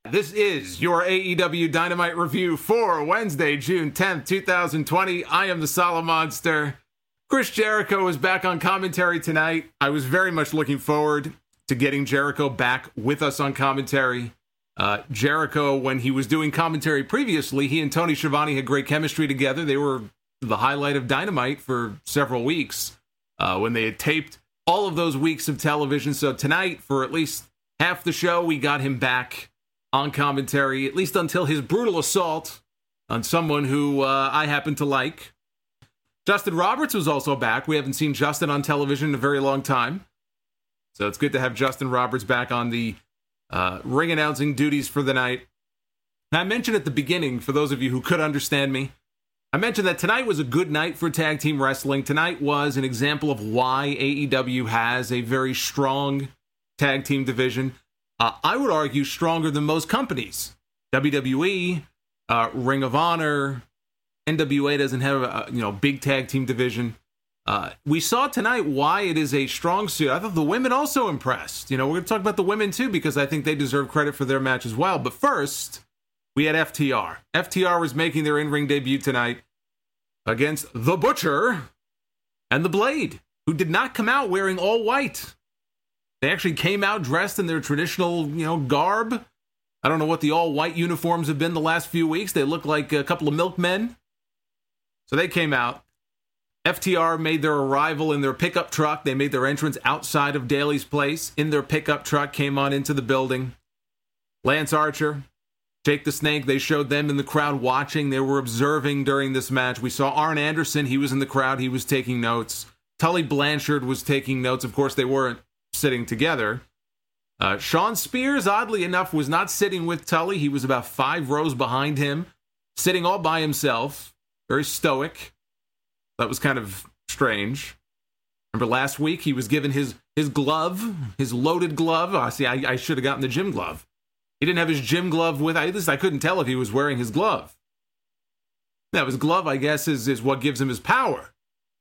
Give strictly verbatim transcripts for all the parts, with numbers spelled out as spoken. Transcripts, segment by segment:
This is your A E W Dynamite review for Wednesday, June tenth, twenty twenty. I am the Solid Monster. Chris Jericho is back on commentary tonight. I was very much looking forward to getting Jericho back with us on commentary. Uh, Jericho, when he was doing commentary previously, he and Tony Schiavone had great chemistry together. They were the highlight of Dynamite for several weeks uh, when they had taped all of those weeks of television. So tonight, for at least half the show, we got him back on commentary, at least until his brutal assault on someone who uh, I happen to like. Justin Roberts was also back. We haven't seen Justin on television in a very long time. So it's good to have Justin Roberts back on the uh, ring announcing duties for the night. Now, I mentioned at the beginning, for those of you who could understand me, I mentioned that tonight was a good night for tag team wrestling. Tonight was an example of why A E W has a very strong tag team division. Uh, I would argue stronger than most companies. W W E, uh, Ring of Honor, N W A doesn't have a you know big tag team division. Uh, we saw tonight why it is a strong suit. I thought the women also impressed. You know, we're going to talk about the women too because I think they deserve credit for their match as well. But first, we had F T R. F T R was making their in-ring debut tonight against The Butcher and The Blade, who did not come out wearing all white. They actually came out dressed in their traditional, you know, garb. I don't know what the all-white uniforms have been the last few weeks. They look like a couple of milkmen. So they came out. F T R made their arrival in their pickup truck. They made their entrance outside of Daly's place. In their pickup truck, came on into the building. Lance Archer, Jake the Snake, they showed them in the crowd watching. They were observing during this match. We saw Arn Anderson. He was in the crowd. He was taking notes. Tully Blanchard was taking notes. Of course, they weren't sitting together. Uh, Sean Spears, oddly enough, was not sitting with Tully. He was about five rows behind him, sitting all by himself, very stoic. That was kind of strange. Remember last week, he was given his his glove, his loaded glove. Oh, see, I, I should have gotten the gym glove. He didn't have his gym glove with, at least I couldn't tell if he was wearing his glove. Now, his glove, I guess, is, is what gives him his power.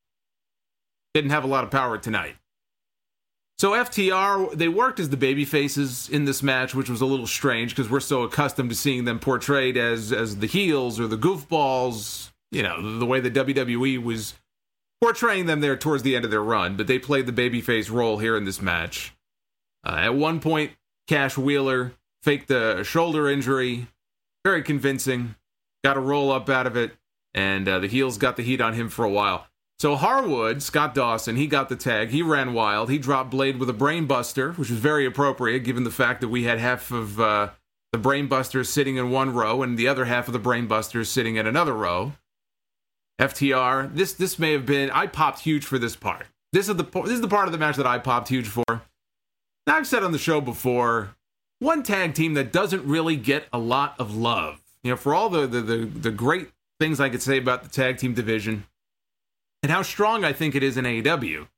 Didn't have a lot of power tonight. So F T R, they worked as the baby faces in this match, which was a little strange because we're so accustomed to seeing them portrayed as, as the heels or the goofballs, you know, the way the W W E was portraying them there towards the end of their run. But they played the babyface role here in this match. Uh, at one point, Cash Wheeler faked a shoulder injury. Very convincing. Got a roll up out of it. And uh, the heels got the heat on him for a while. So Harwood, Scott Dawson, he got the tag. He ran wild. He dropped Blade with a brainbuster, which was very appropriate given the fact that we had half of uh, the brainbusters sitting in one row and the other half of the brainbusters sitting in another row. F T R, this this may have been, I popped huge for this part. This is the this is the part of the match that I popped huge for. Now, I've said on the show before, one tag team that doesn't really get a lot of love. You know, for all the the the, the great things I could say about the tag team division, and how strong I think it is in A E W.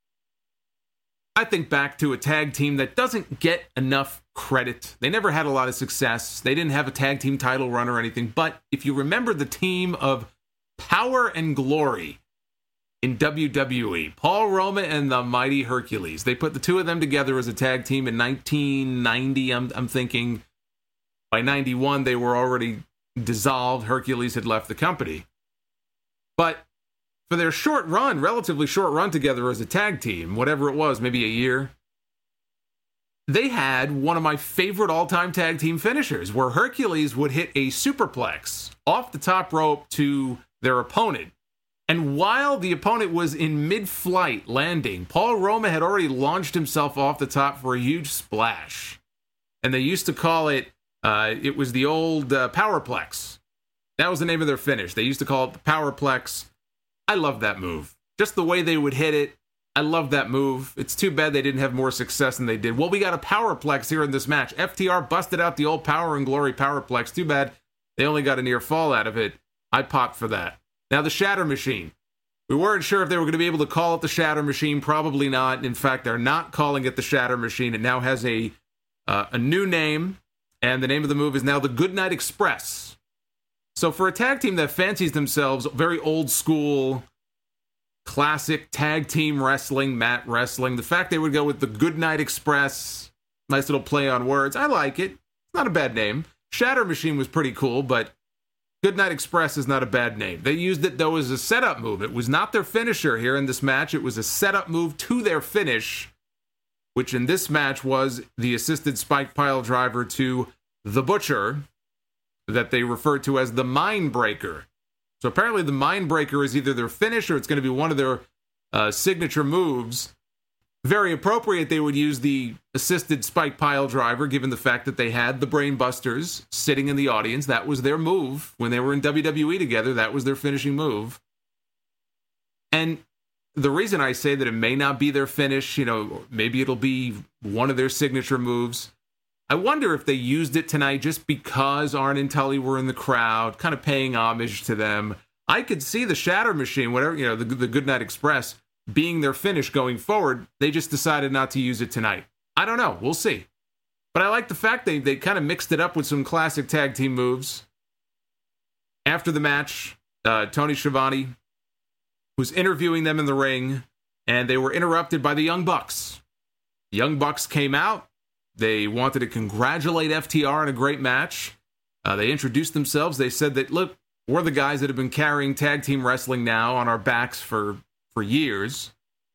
I think back to a tag team that doesn't get enough credit. They never had a lot of success. They didn't have a tag team title run or anything. But if you remember the team of Power and Glory in W W E, Paul Roma and the Mighty Hercules, they put the two of them together as a tag team in nineteen ninety. I'm, I'm thinking by ninety-one, they were already dissolved. Hercules had left the company. But for their short run, relatively short run together as a tag team, whatever it was, maybe a year, they had one of my favorite all-time tag team finishers, where Hercules would hit a superplex off the top rope to their opponent. And while the opponent was in mid-flight landing, Paul Roma had already launched himself off the top for a huge splash. And they used to call it, uh, it was the old uh, Powerplex. That was the name of their finish. They used to call it the Powerplex. I love that move. Just the way they would hit it. I love that move. It's too bad they didn't have more success than they did. Well, we got a Powerplex here in this match. F T R busted out the old Power and Glory Powerplex. Too bad they only got a near fall out of it. I popped for that. Now, the Shatter Machine. We weren't sure if they were going to be able to call it the Shatter Machine. Probably not. In fact, they're not calling it the Shatter Machine. It now has a uh, a new name, and the name of the move is now the Goodnight Express. So for a tag team that fancies themselves very old school, classic tag team wrestling, mat wrestling, the fact they would go with the Goodnight Express, nice little play on words, I like it. It's not a bad name. Shatter Machine was pretty cool, but Goodnight Express is not a bad name. They used it, though, as a setup move. It was not their finisher here in this match. It was a setup move to their finish, which in this match was the assisted spike pile driver to the Butcher that they referred to as the Mind Breaker. So apparently the Mind Breaker is either their finish or it's going to be one of their uh, signature moves. Very appropriate they would use the assisted spike pile driver, given the fact that they had the Brainbusters sitting in the audience. That was their move. When they were in W W E together, that was their finishing move. And the reason I say that it may not be their finish, you know, maybe it'll be one of their signature moves. I wonder if they used it tonight just because Arn and Tully were in the crowd, kind of paying homage to them. I could see the Shatter Machine, whatever, you know, the, the Goodnight Express, being their finish going forward. They just decided not to use it tonight. I don't know. We'll see. But I like the fact they, they kind of mixed it up with some classic tag team moves. After the match, uh, Tony Schiavone was interviewing them in the ring, and they were interrupted by the Young Bucks. The Young Bucks came out. They wanted to congratulate F T R on a great match. Uh, they introduced themselves. They said that, look, we're the guys that have been carrying tag team wrestling now on our backs for for years.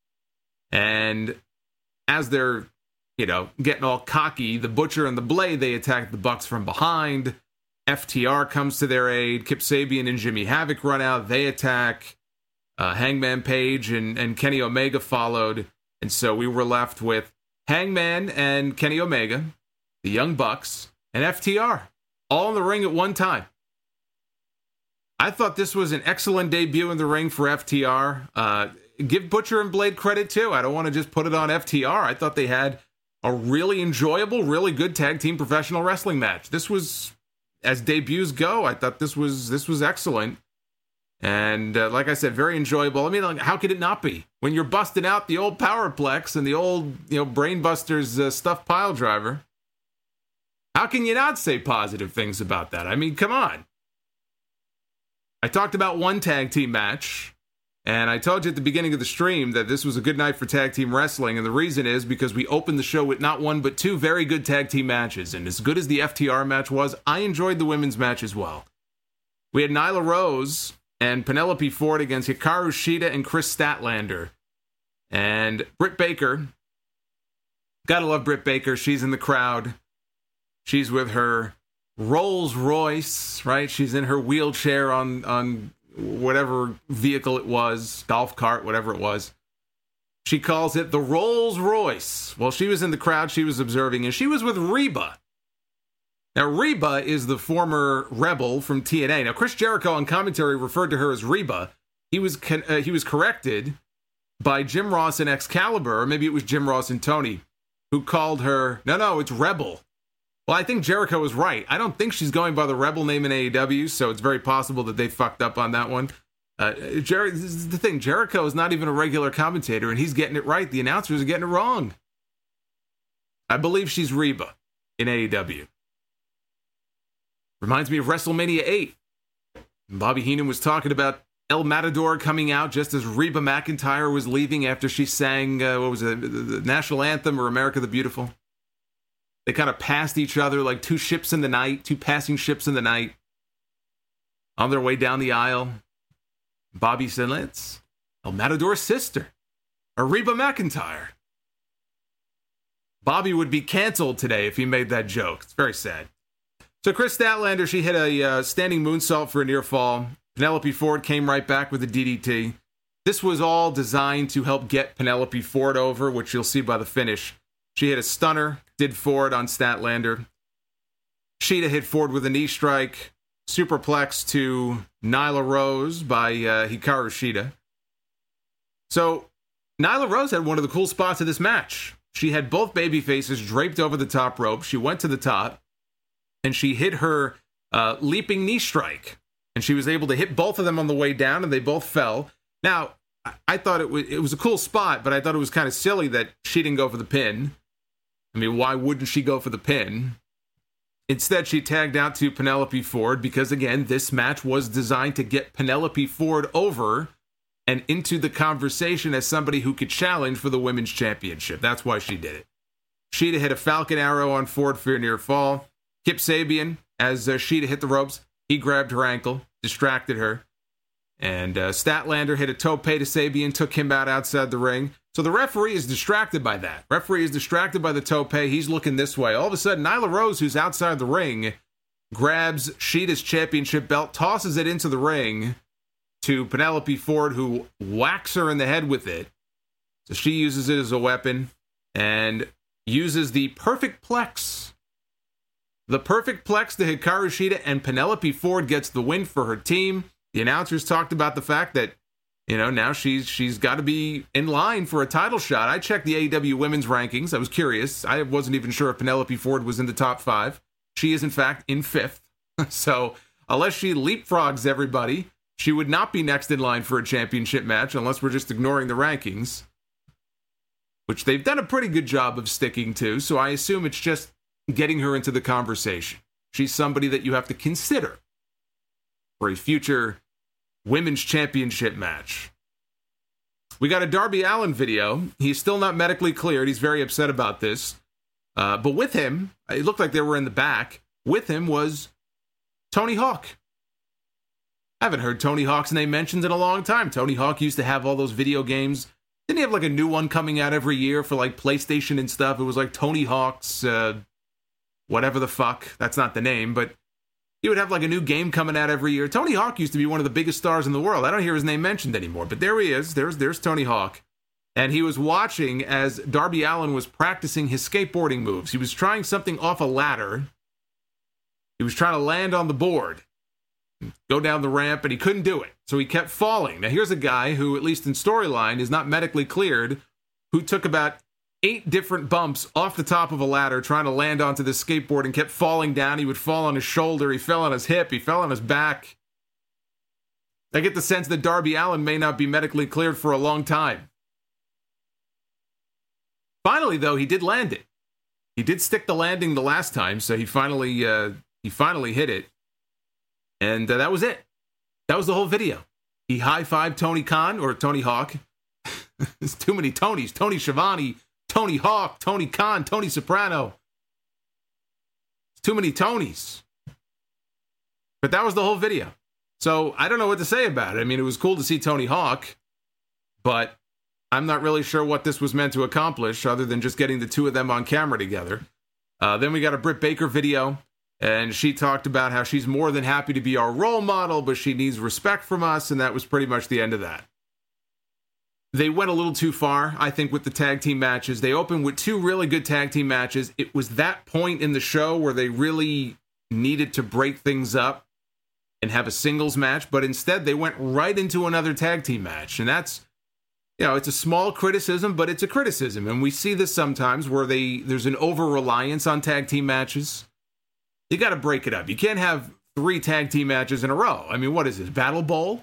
And as they're, you know, getting all cocky, the Butcher and the Blade, they attack the Bucks from behind. F T R comes to their aid. Kip Sabian and Jimmy Havoc run out. They attack. Uh, Hangman Page and, and Kenny Omega followed. And so we were left with Hangman and Kenny Omega, the Young Bucks, and F T R, all in the ring at one time. I thought this was an excellent debut in the ring for F T R. Uh, give Butcher and Blade credit, too. I don't want to just put it on F T R. I thought they had a really enjoyable, really good tag team professional wrestling match. This was, as debuts go, I thought this was this was excellent. And uh, like I said, very enjoyable. I mean, like, how could it not be? When you're busting out the old Powerplex and the old, you know, Brainbusters uh, stuffed pile driver, how can you not say positive things about that? I mean, come on. I talked about one tag team match, and I told you at the beginning of the stream that this was a good night for tag team wrestling, and the reason is because we opened the show with not one but two very good tag team matches, and as good as the F T R match was, I enjoyed the women's match as well. We had Nyla Rose and Penelope Ford against Hikaru Shida and Chris Statlander. And Britt Baker, gotta love Britt Baker, she's in the crowd. She's with her Rolls Royce, right? She's in her wheelchair on, on whatever vehicle it was, golf cart, whatever it was. She calls it the Rolls Royce. Well, she was in the crowd, she was observing, and she was with Reba. Now, Reba is the former Rebel from T N A. Now, Chris Jericho on commentary referred to her as Reba. He was con- uh, he was corrected by Jim Ross and Excalibur, or maybe it was Jim Ross and Tony, who called her, no, no, it's Rebel. Well, I think Jericho was right. I don't think she's going by the Rebel name in A E W, so it's very possible that they fucked up on that one. Uh, Jer- this is the thing, Jericho is not even a regular commentator, and he's getting it right. The announcers are getting it wrong. I believe she's Reba in A E W. Reminds me of WrestleMania eight. Bobby Heenan was talking about El Matador coming out just as Reba McEntire was leaving after she sang, uh, what was it, the national anthem or America the Beautiful. They kind of passed each other like two ships in the night, two passing ships in the night. On their way down the aisle, Bobby said, it's El Matador's sister, or Reba McEntire. Bobby would be canceled today if he made that joke. It's very sad. So Chris Statlander, she hit a uh, standing moonsault for a near fall. Penelope Ford came right back with a D D T. This was all designed to help get Penelope Ford over, which you'll see by the finish. She hit a stunner, did Ford on Statlander. Shida hit Ford with a knee strike. Superplex to Nyla Rose by uh, Hikaru Shida. So Nyla Rose had one of the cool spots of this match. She had both baby faces draped over the top rope. She went to the top, and she hit her uh, leaping knee strike. And she was able to hit both of them on the way down, and they both fell. Now, I thought it was, it was a cool spot, but I thought it was kind of silly that she didn't go for the pin. I mean, why wouldn't she go for the pin? Instead, she tagged out to Penelope Ford because, again, this match was designed to get Penelope Ford over and into the conversation as somebody who could challenge for the Women's Championship. That's why she did it. Shida hit a Falcon Arrow on Ford for a near fall. Kip Sabian as uh, Shida hit the ropes. He grabbed her ankle, distracted her. And uh, Statlander hit a tope to Sabian, took him out outside the ring. So the referee is distracted by that. Referee is distracted by the tope. He's looking this way. All of a sudden, Nyla Rose, who's outside the ring, grabs Shida's championship belt, tosses it into the ring to Penelope Ford, who whacks her in the head with it. So she uses it as a weapon and uses the perfect plex. The perfect plex to Hikaru Shida, and Penelope Ford gets the win for her team. The announcers talked about the fact that, you know, now she's she's got to be in line for a title shot. I checked the A E W women's rankings. I was curious. I wasn't even sure if Penelope Ford was in the top five. She is, in fact, in fifth. So unless she leapfrogs everybody, she would not be next in line for a championship match unless we're just ignoring the rankings, which they've done a pretty good job of sticking to. So I assume it's just getting her into the conversation. She's somebody that you have to consider for a future women's championship match. We got a Darby Allin video. He's still not medically cleared. He's very upset about this. Uh, but with him, it looked like they were in the back. With him was Tony Hawk. I haven't heard Tony Hawk's name mentioned in a long time. Tony Hawk used to have all those video games. Didn't he have like a new one coming out every year for like PlayStation and stuff? It was like Tony Hawk's, uh, whatever the fuck. That's not the name, but he would have like a new game coming out every year. Tony Hawk used to be one of the biggest stars in the world. I don't hear his name mentioned anymore, but there he is. There's there's Tony Hawk. And he was watching as Darby Allin was practicing his skateboarding moves. He was trying something off a ladder. He was trying to land on the board, go down the ramp, and he couldn't do it. So he kept falling. Now here's a guy who, at least in storyline, is not medically cleared, who took about eight different bumps off the top of a ladder trying to land onto this skateboard and kept falling down. He would fall on his shoulder. He fell on his hip. He fell on his back. I get the sense that Darby Allin may not be medically cleared for a long time. Finally, though, he did land it. He did stick the landing the last time, so he finally uh, he finally hit it. And uh, that was it. That was the whole video. He high-fived Tony Khan, or Tony Hawk. There's too many Tonys. Tony Schiavone, Tony Hawk, Tony Khan, Tony Soprano. It's too many Tonys. But that was the whole video. So I don't know what to say about it. I mean, it was cool to see Tony Hawk, but I'm not really sure what this was meant to accomplish other than just getting the two of them on camera together. Uh, then we got a Britt Baker video, and she talked about how she's more than happy to be our role model, but she needs respect from us, and that was pretty much the end of that. They went a little too far, I think, with the tag team matches. They opened with two really good tag team matches. It was that point in the show where they really needed to break things up and have a singles match, but instead they went right into another tag team match, and that's, you know, it's a small criticism, but it's a criticism, and we see this sometimes where they there's an over-reliance on tag team matches. You got to break it up. You can't have three tag team matches in a row. I mean, what is this, Battle Bowl?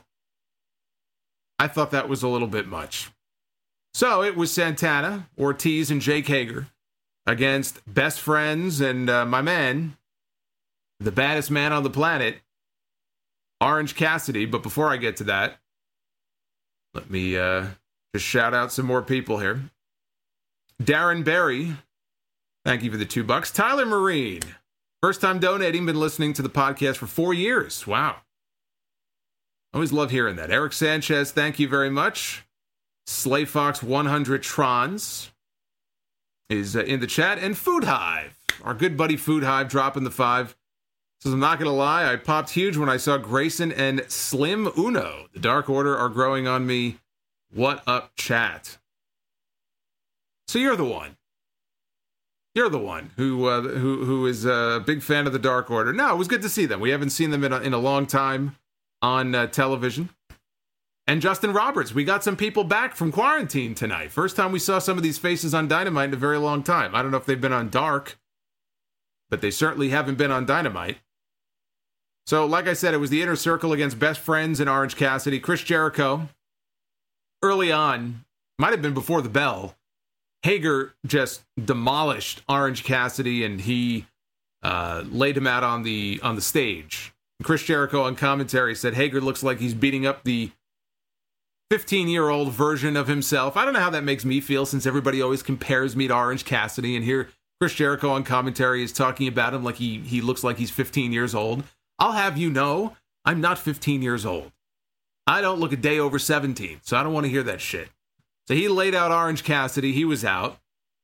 I thought that was a little bit much. So it was Santana, Ortiz, and Jake Hager against Best Friends and uh, my man, the baddest man on the planet, Orange Cassidy. But before I get to that, let me uh, just shout out some more people here. Darren Berry, thank you for the two bucks. Tyler Marine, first time donating, been listening to the podcast for four years. Wow. Always love hearing that. Eric Sanchez, thank you very much. Slay Fox one hundred Trons is uh, in the chat. And Food Hive, our good buddy Food Hive, dropping the five. Says, I'm not going to lie, I popped huge when I saw Grayson and Slim Uno. The Dark Order are growing on me. What up, chat? So you're the one. You're the one who uh, who who is a big fan of the Dark Order. No, it was good to see them. We haven't seen them in a, in a long time on uh, television. And Justin Roberts, we got some people back from quarantine tonight. First time we saw some of these faces on Dynamite in a very long time. I don't know if they've been on Dark, but they certainly haven't been on Dynamite. So, like I said, it was the Inner Circle against Best Friends and Orange Cassidy. Chris Jericho, early on, might have been before the bell, Hager just demolished Orange Cassidy, and he uh, laid him out on the on the stage. Chris Jericho on commentary said Hager looks like he's beating up the fifteen-year-old version of himself. I don't know how that makes me feel, since everybody always compares me to Orange Cassidy, and here Chris Jericho on commentary is talking about him like he, he looks like he's fifteen years old. I'll have you know, I'm not fifteen years old. I don't look a day over seventeen, so I don't want to hear that shit. So he laid out Orange Cassidy. He was out.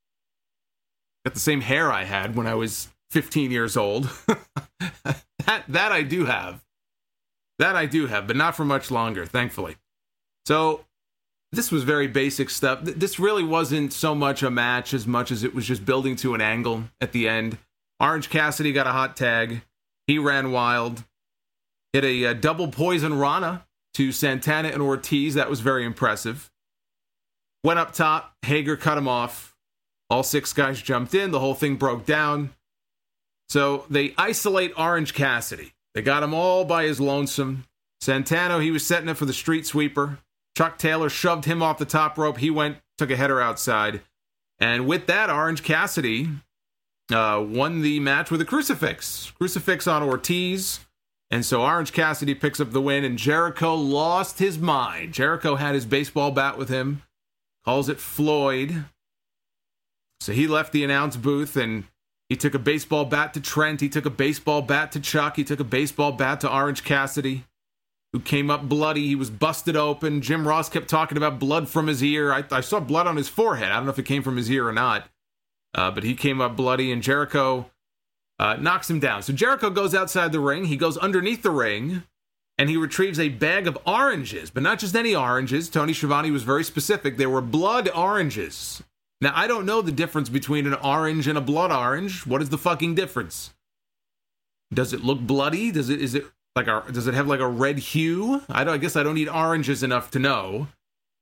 Got the same hair I had when I was fifteen years old. that, that I do have. That I do have, but not for much longer, thankfully. So this was very basic stuff. This really wasn't so much a match as much as it was just building to an angle at the end. Orange Cassidy got a hot tag. He ran wild. Hit a, a double poison Rana to Santana and Ortiz. That was very impressive. Went up top. Hager cut him off. All six guys jumped in. The whole thing broke down. So they isolate Orange Cassidy. They got him all by his lonesome. Santana, he was setting it for the street sweeper. Chuck Taylor shoved him off the top rope. He went, took a header outside. And with that, Orange Cassidy uh, won the match with a crucifix. Crucifix on Ortiz. And so Orange Cassidy picks up the win, and Jericho lost his mind. Jericho had his baseball bat with him. Calls it Floyd. So he left the announce booth, and he took a baseball bat to Trent. He took a baseball bat to Chuck. He took a baseball bat to Orange Cassidy, who came up bloody. He was busted open. Jim Ross kept talking about blood from his ear. I, I saw blood on his forehead. I don't know if it came from his ear or not. Uh, but he came up bloody, and Jericho uh, knocks him down. So Jericho goes outside the ring. He goes underneath the ring, and he retrieves a bag of oranges. But not just any oranges. Tony Schiavone was very specific. They were blood oranges. Now, I don't know the difference between an orange and a blood orange. What is the fucking difference? Does it look bloody? Does it, is it like a, does it have like a red hue? I don't, I guess I don't need oranges enough to know.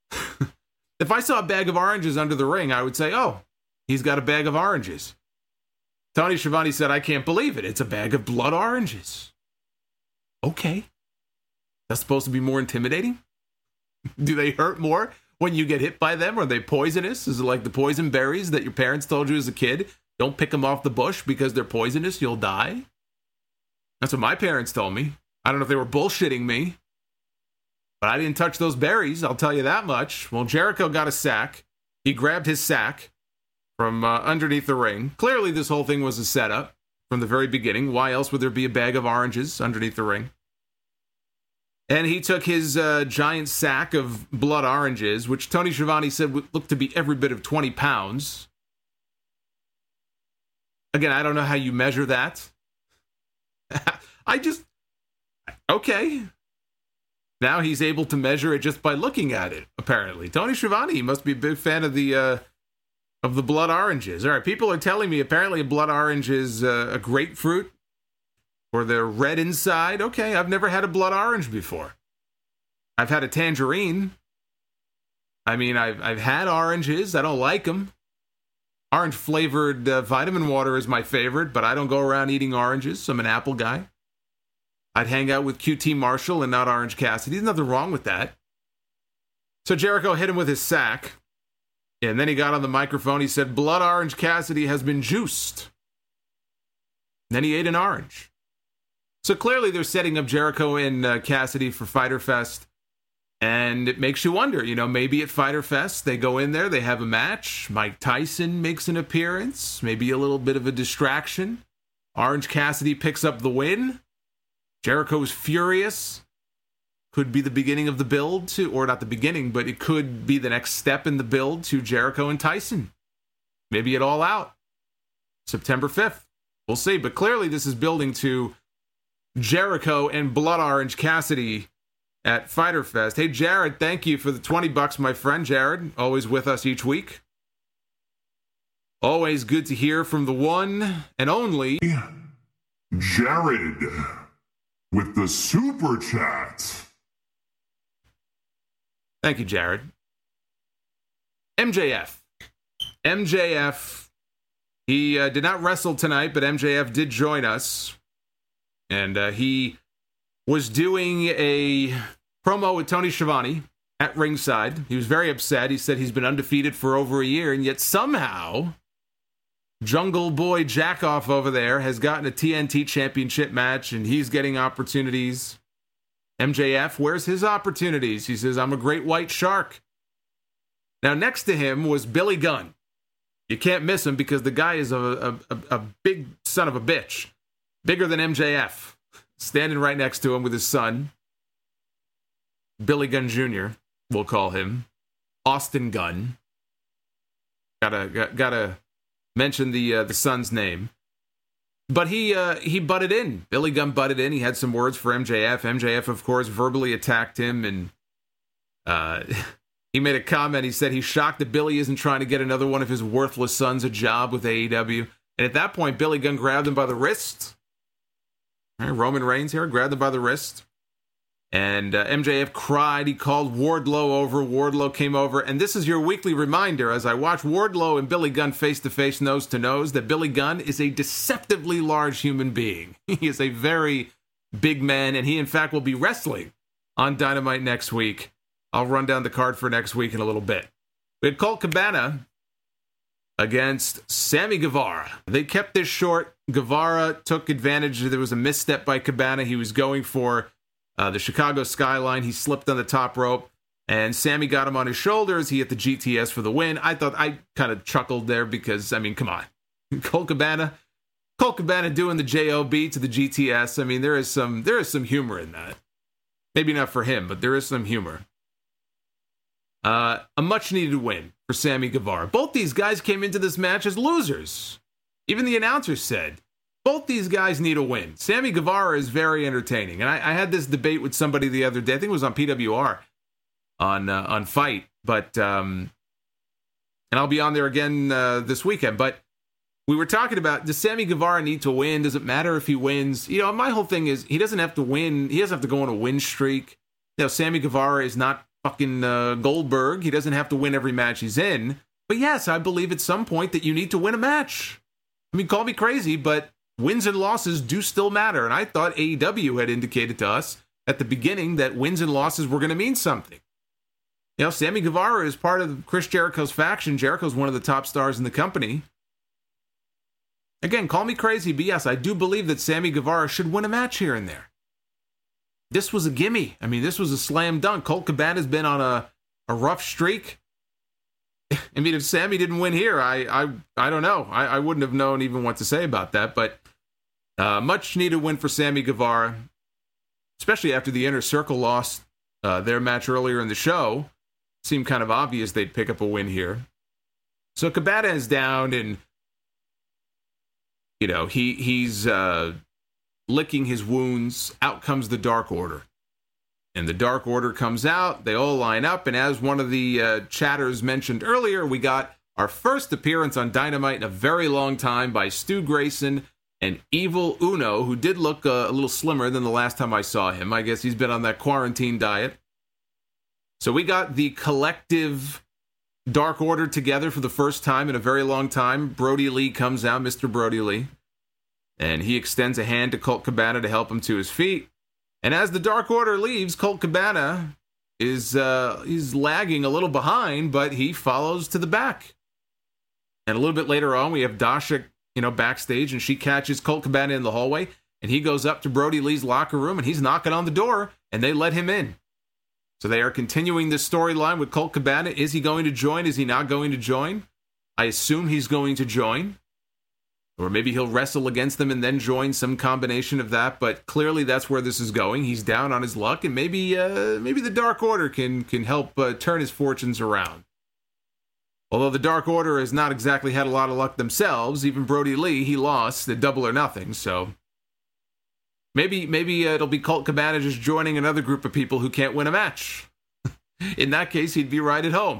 If I saw a bag of oranges under the ring, I would say, oh, he's got a bag of oranges. Tony Schiavone said, I can't believe it. It's a bag of blood oranges. Okay. That's supposed to be more intimidating? Do they hurt more when you get hit by them? Are they poisonous? Is it like the poison berries that your parents told you as a kid? Don't pick them off the bush because they're poisonous, you'll die? That's what my parents told me. I don't know if they were bullshitting me, but I didn't touch those berries, I'll tell you that much. Well, Jericho got a sack. He grabbed his sack from uh, underneath the ring. Clearly, this whole thing was a setup from the very beginning. Why else would there be a bag of oranges underneath the ring? And he took his uh, giant sack of blood oranges, which Tony Schiavone said would look to be every bit of twenty pounds. Again, I don't know how you measure that. I just... Okay. Now he's able to measure it just by looking at it, apparently. Tony Schiavone must be a big fan of the uh, of the blood oranges. All right, people are telling me apparently a blood orange is uh, a grapefruit. Or they're red inside. Okay, I've never had a blood orange before. I've had a tangerine. I mean, I've I've had oranges. I don't like them. Orange-flavored uh, vitamin water is my favorite, but I don't go around eating oranges. I'm an apple guy. I'd hang out with Q T Marshall and not Orange Cassidy. There's nothing wrong with that. So Jericho hit him with his sack. And then he got on the microphone. He said, Blood Orange Cassidy has been juiced. Then he ate an orange. So clearly they're setting up Jericho and uh, Cassidy for Fyter Fest. And it makes you wonder, you know, maybe at Fyter Fest they go in there, they have a match. Mike Tyson makes an appearance. Maybe a little bit of a distraction. Orange Cassidy picks up the win. Jericho's furious. Could be the beginning of the build to, or not the beginning, but it could be the next step in the build to Jericho and Tyson. Maybe it all out. September fifth. We'll see. But clearly this is building to Jericho and Blood Orange Cassidy at Fyter Fest. Hey, Jared, thank you for the twenty bucks, my friend. Jared, always with us each week. Always good to hear from the one and only Jared with the super chat. Thank you, Jared. M J F. M J F. He uh, did not wrestle tonight, but M J F did join us. And uh, he was doing a promo with Tony Schiavone at ringside. He was very upset. He said he's been undefeated for over a year, and yet somehow Jungle Boy Jackoff over there has gotten a T N T championship match, and he's getting opportunities. M J F, where's his opportunities? He says, I'm a great white shark. Now, next to him was Billy Gunn. You can't miss him because the guy is a, a, a, a big son of a bitch. Bigger than M J F. Standing right next to him with his son. Billy Gunn Junior, we'll call him. Austin Gunn. Gotta, gotta, gotta mention the uh, the son's name. But he uh, he butted in. Billy Gunn butted in. He had some words for M J F. M J F, of course, verbally attacked him, and uh, he made a comment. He said he's shocked that Billy isn't trying to get another one of his worthless sons a job with A E W. And at that point, Billy Gunn grabbed him by the wrist. Right, Roman Reigns here grabbed him by the wrist. And uh, M J F cried. He called Wardlow over. Wardlow came over. And this is your weekly reminder as I watch Wardlow and Billy Gunn face-to-face, nose-to-nose, that Billy Gunn is a deceptively large human being. He is a very big man, and he, in fact, will be wrestling on Dynamite next week. I'll run down the card for next week in a little bit. We had Colt Cabana against Sammy Guevara. They kept this short. Guevara took advantage. There was a misstep by Cabana. He was going for Uh, the Chicago skyline. He slipped on the top rope, and Sammy got him on his shoulders. He hit the G T S for the win. I thought, I kind of chuckled there because, I mean, come on. Colt Cabana, Colt Cabana doing the J O B to the G T S. I mean, there is some, there is some humor in that. Maybe not for him, but there is some humor. Uh, a much-needed win for Sammy Guevara. Both these guys came into this match as losers. Even the announcer said, both these guys need a win. Sammy Guevara is very entertaining. And I, I had this debate with somebody the other day. I think it was on P W R, on uh, on Fight. But, um, and I'll be on there again uh, this weekend. But we were talking about, does Sammy Guevara need to win? Does it matter if he wins? You know, my whole thing is, he doesn't have to win. He doesn't have to go on a win streak. You know, Sammy Guevara is not fucking uh, Goldberg. He doesn't have to win every match he's in. But yes, I believe at some point that you need to win a match. I mean, call me crazy, but wins and losses do still matter, and I thought A E W had indicated to us at the beginning that wins and losses were going to mean something. You know, Sammy Guevara is part of Chris Jericho's faction. Jericho's one of the top stars in the company. Again, call me crazy, but yes, I do believe that Sammy Guevara should win a match here and there. This was a gimme. I mean, this was a slam dunk. Colt Cabana's been on a, a rough streak. I mean, if Sammy didn't win here, I I, I don't know. I, I wouldn't have known even what to say about that, but Uh, much needed win for Sammy Guevara, especially after the Inner Circle lost uh, their match earlier in the show. Seemed kind of obvious they'd pick up a win here. So Cabana is down, and you know he he's uh, licking his wounds. Out comes the Dark Order, and the Dark Order comes out. They all line up, and as one of the uh, chatters mentioned earlier, we got our first appearance on Dynamite in a very long time by Stu Grayson and Evil Uno, who did look uh, a little slimmer than the last time I saw him. I guess he's been on that quarantine diet. So we got the collective Dark Order together for the first time in a very long time. Brody Lee comes out, Mister Brody Lee, and he extends a hand to Colt Cabana to help him to his feet. And as the Dark Order leaves, Colt Cabana is uh, he's lagging a little behind, but he follows to the back. And a little bit later on, we have Dasha, you know, backstage, and she catches Colt Cabana in the hallway, and he goes up to Brody Lee's locker room, and he's knocking on the door, and they let him in. So they are continuing this storyline with Colt Cabana. Is he going to join? Is he not going to join? I assume he's going to join. Or maybe he'll wrestle against them and then join, some combination of that, but clearly that's where this is going. He's down on his luck, and maybe uh, maybe the Dark Order can, can help uh, turn his fortunes around. Although the Dark Order has not exactly had a lot of luck themselves, even Brody Lee, he lost at Double or Nothing, so maybe maybe uh, it'll be Colt Cabana just joining another group of people who can't win a match. In that case, he'd be right at home.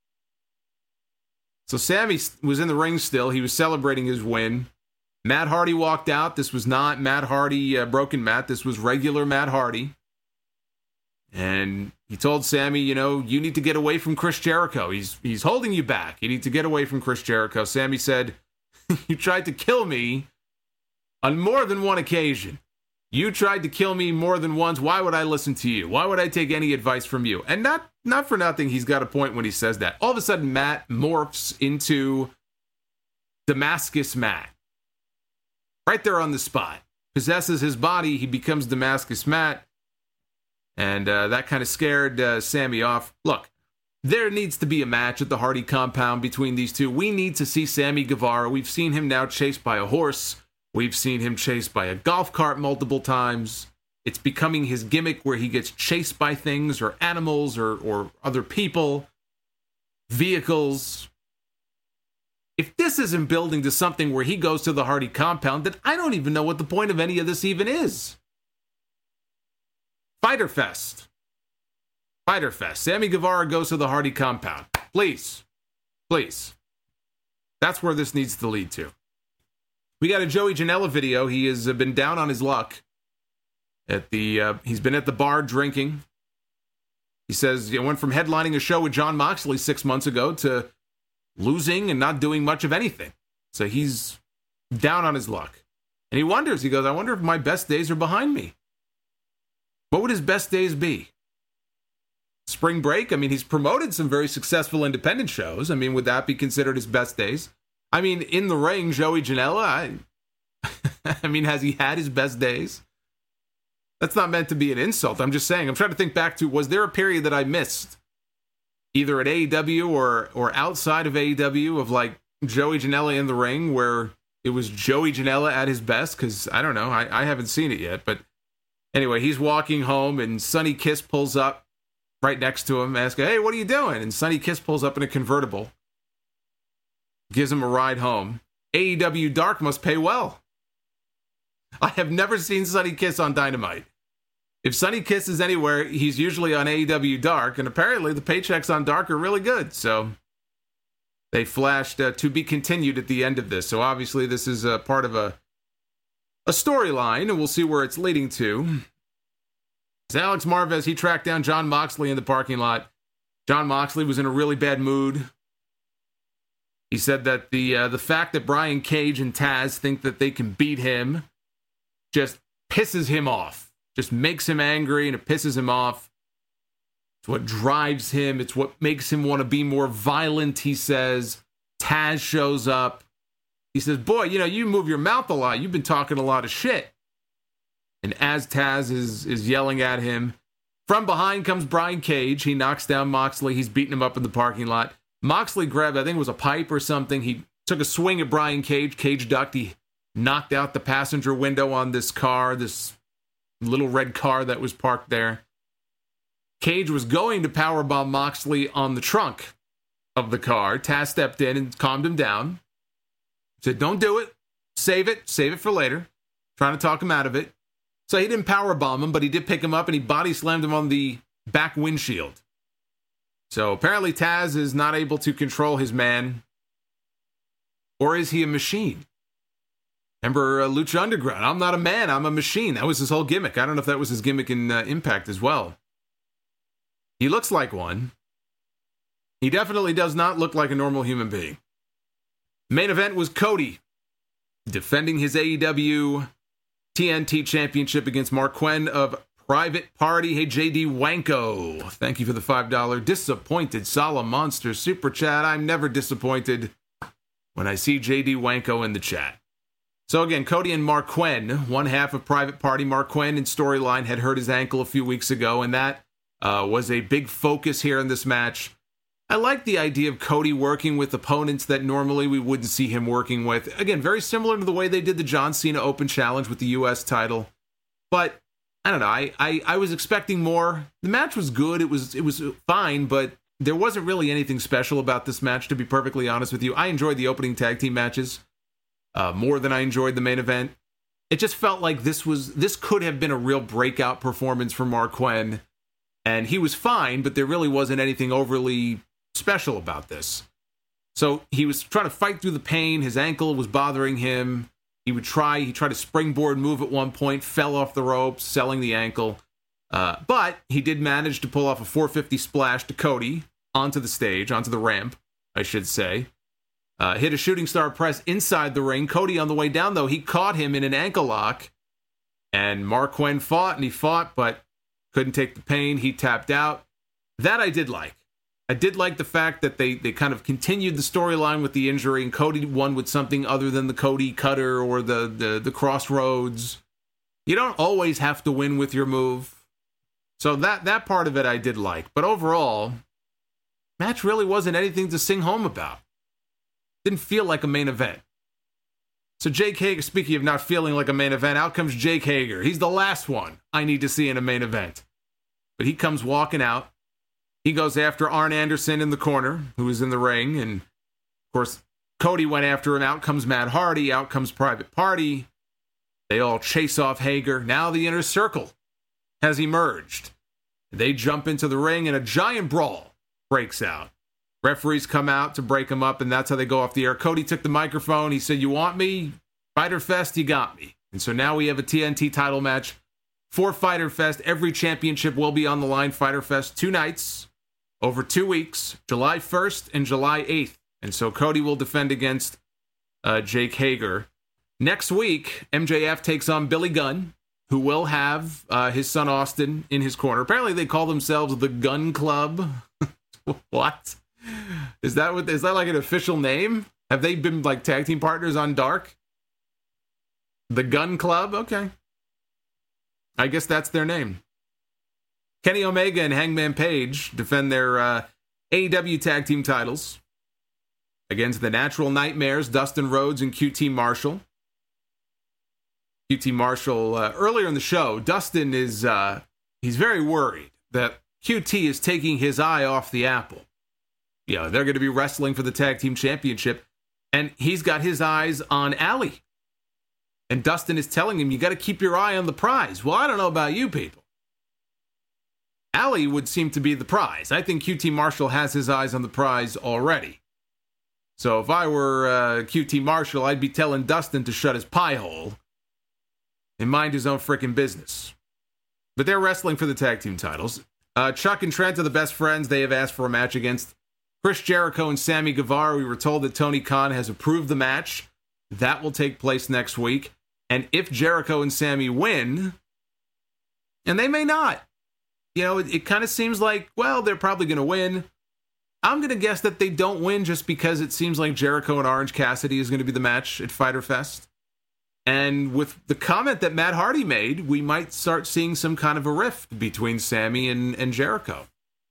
So Sammy was in the ring still. He was celebrating his win. Matt Hardy walked out. This was not Matt Hardy, uh, Broken Matt. This was regular Matt Hardy. And he told Sammy, you know, you need to get away from Chris Jericho. He's he's holding you back. You need to get away from Chris Jericho. Sammy said, you tried to kill me on more than one occasion. You tried to kill me more than once. Why would I listen to you? Why would I take any advice from you? And not, not for nothing, he's got a point when he says that. All of a sudden, Matt morphs into Damascus Matt. Right there on the spot. Possesses his body, he becomes Damascus Matt. And uh, that kind of scared uh, Sammy off. Look, there needs to be a match at the Hardy compound between these two. We need to see Sammy Guevara. We've seen him now chased by a horse. We've seen him chased by a golf cart multiple times. It's becoming his gimmick where he gets chased by things or animals or, or other people, vehicles. If this isn't building to something where he goes to the Hardy compound, then I don't even know what the point of any of this even is. Fyter Fest. Fyter Fest. Sammy Guevara goes to the Hardy compound. Please. Please. That's where this needs to lead to. We got a Joey Janela video. He has been down on his luck. At the, uh, he's been at the bar drinking. He says he went from headlining a show with Jon Moxley six months ago to losing and not doing much of anything. So he's down on his luck. And he wonders, he goes, I wonder if my best days are behind me. What would his best days be? Spring break? I mean, he's promoted some very successful independent shows. I mean, would that be considered his best days? I mean, in the ring, Joey Janela, I, I mean, has he had his best days? That's not meant to be an insult. I'm just saying, I'm trying to think back to, was there a period that I missed, either at A E W or or outside of A E W, of like Joey Janela in the ring where it was Joey Janela at his best? Because I don't know, I, I haven't seen it yet. But anyway, he's walking home and Sonny Kiss pulls up right next to him, asking, hey, what are you doing? And Sonny Kiss pulls up in a convertible, gives him a ride home. A E W Dark must pay well. I have never seen Sonny Kiss on Dynamite. If Sonny Kiss is anywhere, he's usually on A E W Dark, and apparently the paychecks on Dark are really good. So they flashed uh, to be continued at the end of this. So obviously this is a part of a a storyline, and we'll see where it's leading to. So Alex Marvez, he tracked down Jon Moxley in the parking lot. Jon Moxley was in a really bad mood. He said that the uh, the fact that Brian Cage and Taz think that they can beat him just pisses him off. Just makes him angry and it pisses him off. It's what drives him. It's what makes him want to be more violent, he says. Taz shows up. He says, boy, you know, you move your mouth a lot. You've been talking a lot of shit. And as Taz is, is yelling at him, from behind comes Brian Cage. He knocks down Moxley. He's beating him up in the parking lot. Moxley grabbed, I think it was a pipe or something. He took a swing at Brian Cage. Cage ducked. He knocked out the passenger window on this car, this little red car that was parked there. Cage was going to powerbomb Moxley on the trunk of the car. Taz stepped in and calmed him down. Said, don't do it. Save it. Save it for later. Trying to talk him out of it. So he didn't powerbomb him, but he did pick him up and he body slammed him on the back windshield. So apparently Taz is not able to control his man. Or is he a machine? Remember uh, Lucha Underground? I'm not a man, I'm a machine. That was his whole gimmick. I don't know if that was his gimmick in uh, Impact as well. He looks like one. He definitely does not look like a normal human being. Main event was Cody defending his A E W T N T Championship against Mark Quinn of Private Party. Hey, J D Wanko, thank you for the five dollars disappointed Sala Monster Super Chat. I'm never disappointed when I see J D Wanko in the chat. So again, Cody and Mark Quinn, one half of Private Party. Mark Quinn in storyline had hurt his ankle a few weeks ago, and that uh, was a big focus here in this match. I like the idea of Cody working with opponents that normally we wouldn't see him working with. Again, very similar to the way they did the John Cena Open Challenge with the U S title. But, I don't know, I, I, I was expecting more. The match was good, it was it was fine, but there wasn't really anything special about this match, to be perfectly honest with you. I enjoyed the opening tag team matches uh, more than I enjoyed the main event. It just felt like this was this could have been a real breakout performance for Mark Quinn. And he was fine, but there really wasn't anything overly special about this. So he was trying to fight through the pain. His ankle was bothering him. He would try, he tried a springboard move at one point, fell off the ropes, selling the ankle. Uh, but he did manage to pull off a four fifty splash to Cody onto the stage, onto the ramp, I should say. Uh, hit a shooting star press inside the ring. Cody on the way down, though, he caught him in an ankle lock. And Mark Quinn fought and he fought, but couldn't take the pain. He tapped out. That I did like. I did like the fact that they, they kind of continued the storyline with the injury, and Cody won with something other than the Cody Cutter or the, the, the Crossroads. You don't always have to win with your move. So that, that part of it I did like. But overall, Match really wasn't anything to sing home about. Didn't feel like a main event. So Jake Hager, speaking of not feeling like a main event, out comes Jake Hager. He's the last one I need to see in a main event. But he comes walking out. He goes after Arn Anderson in the corner, who was in the ring. And, of course, Cody went after him. Out comes Matt Hardy. Out comes Private Party. They all chase off Hager. Now the Inner Circle has emerged. They jump into the ring, and a giant brawl breaks out. Referees come out to break them up, and that's how they go off the air. Cody took the microphone. He said, "You want me? Fyter Fest, you got me." And so now we have a T N T title match for Fyter Fest. Every championship will be on the line. Fyter Fest, two nights over two weeks, July first and July eighth. And so Cody will defend against uh, Jake Hager. Next week, M J F takes on Billy Gunn, who will have uh, his son Austin in his corner. Apparently they call themselves the Gun Club. What? Is that what? Is that like an official name? Have they been like tag team partners on Dark? The Gun Club? Okay. I guess that's their name. Kenny Omega and Hangman Page defend their uh, A E W tag team titles against the Natural Nightmares, Dustin Rhodes and Q T Marshall. Q T Marshall, uh, earlier in the show, Dustin is, uh, he's very worried that Q T is taking his eye off the apple. You know, they're going to be wrestling for the tag team championship, and he's got his eyes on Allie. And Dustin is telling him, you got to keep your eye on the prize. Well, I don't know about you people. Allie would seem to be the prize. I think Q T Marshall has his eyes on the prize already. So if I were uh, Q T Marshall, I'd be telling Dustin to shut his pie hole and mind his own frickin' business. But they're wrestling for the tag team titles. Uh, Chuck and Trent are the best friends. They have asked for a match against Chris Jericho and Sammy Guevara. We were told that Tony Khan has approved the match. That will take place next week. And if Jericho and Sammy win, and they may not, you know, it, it kind of seems like, well, they're probably going to win. I'm going to guess that they don't win just because it seems like Jericho and Orange Cassidy is going to be the match at Fyter Fest. And with the comment that Matt Hardy made, we might start seeing some kind of a rift between Sammy and, and Jericho.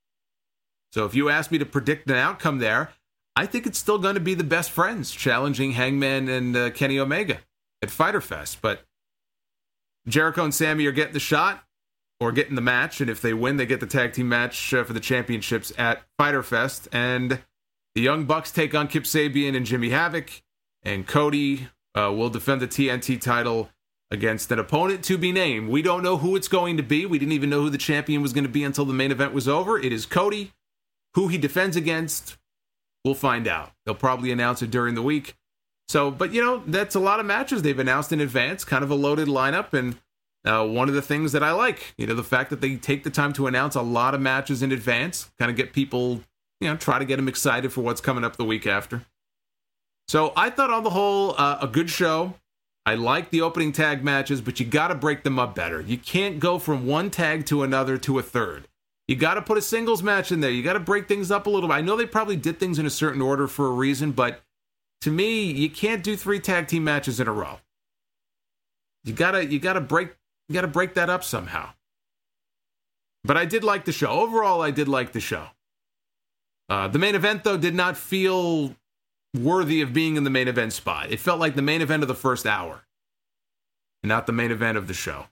So if you ask me to predict an outcome there, I think it's still going to be the best friends challenging Hangman and uh, Kenny Omega at Fyter Fest. But Jericho and Sammy are getting the shot or getting the match. And if they win, they get the tag team match uh, for the championships at Fyter Fest. And the Young Bucks take on Kip Sabian and Jimmy Havoc. And Cody uh, will defend the T N T title against an opponent to be named. We don't know who it's going to be. We didn't even know who the champion was going to be until the main event was over. It is Cody. Who he defends against, we'll find out. They'll probably announce it during the week. So, but you know, that's a lot of matches they've announced in advance, kind of a loaded lineup. And uh, one of the things that I like, you know, the fact that they take the time to announce a lot of matches in advance, kind of get people, you know, try to get them excited for what's coming up the week after. So I thought on the whole, uh, a good show. I like the opening tag matches, but you got to break them up better. You can't go from one tag to another to a third. You got to put a singles match in there. You got to break things up a little bit. I know they probably did things in a certain order for a reason, but to me, you can't do three tag team matches in a row. You gotta, you gotta break, you gotta break that up somehow. But I did like the show. Overall, I did like the show. Uh, the main event, though, did not feel worthy of being in the main event spot. It felt like the main event of the first hour, and not the main event of the show.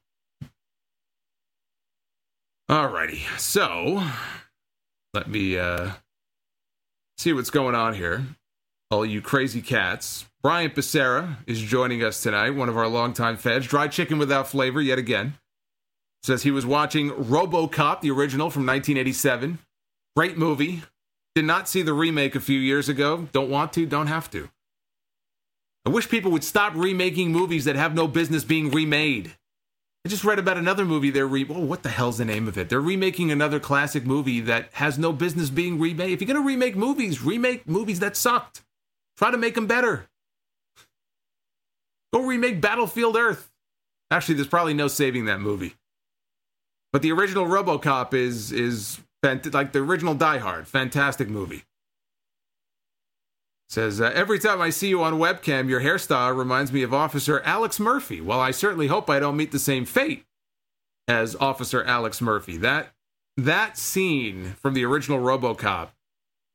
Alrighty, so let me uh, see what's going on here. All you crazy cats. Brian Becerra is joining us tonight, one of our longtime fans. Dry chicken without flavor, yet again. Says he was watching RoboCop, the original from nineteen eighty-seven. Great movie. Did not see the remake a few years ago. Don't want to, don't have to. I wish people would stop remaking movies that have no business being remade. I just read about another movie they're re... Oh, what the hell's the name of it? They're remaking another classic movie that has no business being remade. If you're going to remake movies, remake movies that sucked. Try to make them better. Go remake Battlefield Earth. Actually, there's probably no saving that movie. But the original RoboCop is, is fant- like the original Die Hard. Fantastic movie. Says, uh, every time I see you on webcam, your hairstyle reminds me of Officer Alex Murphy. Well, I certainly hope I don't meet the same fate as Officer Alex Murphy. That that scene from the original RoboCop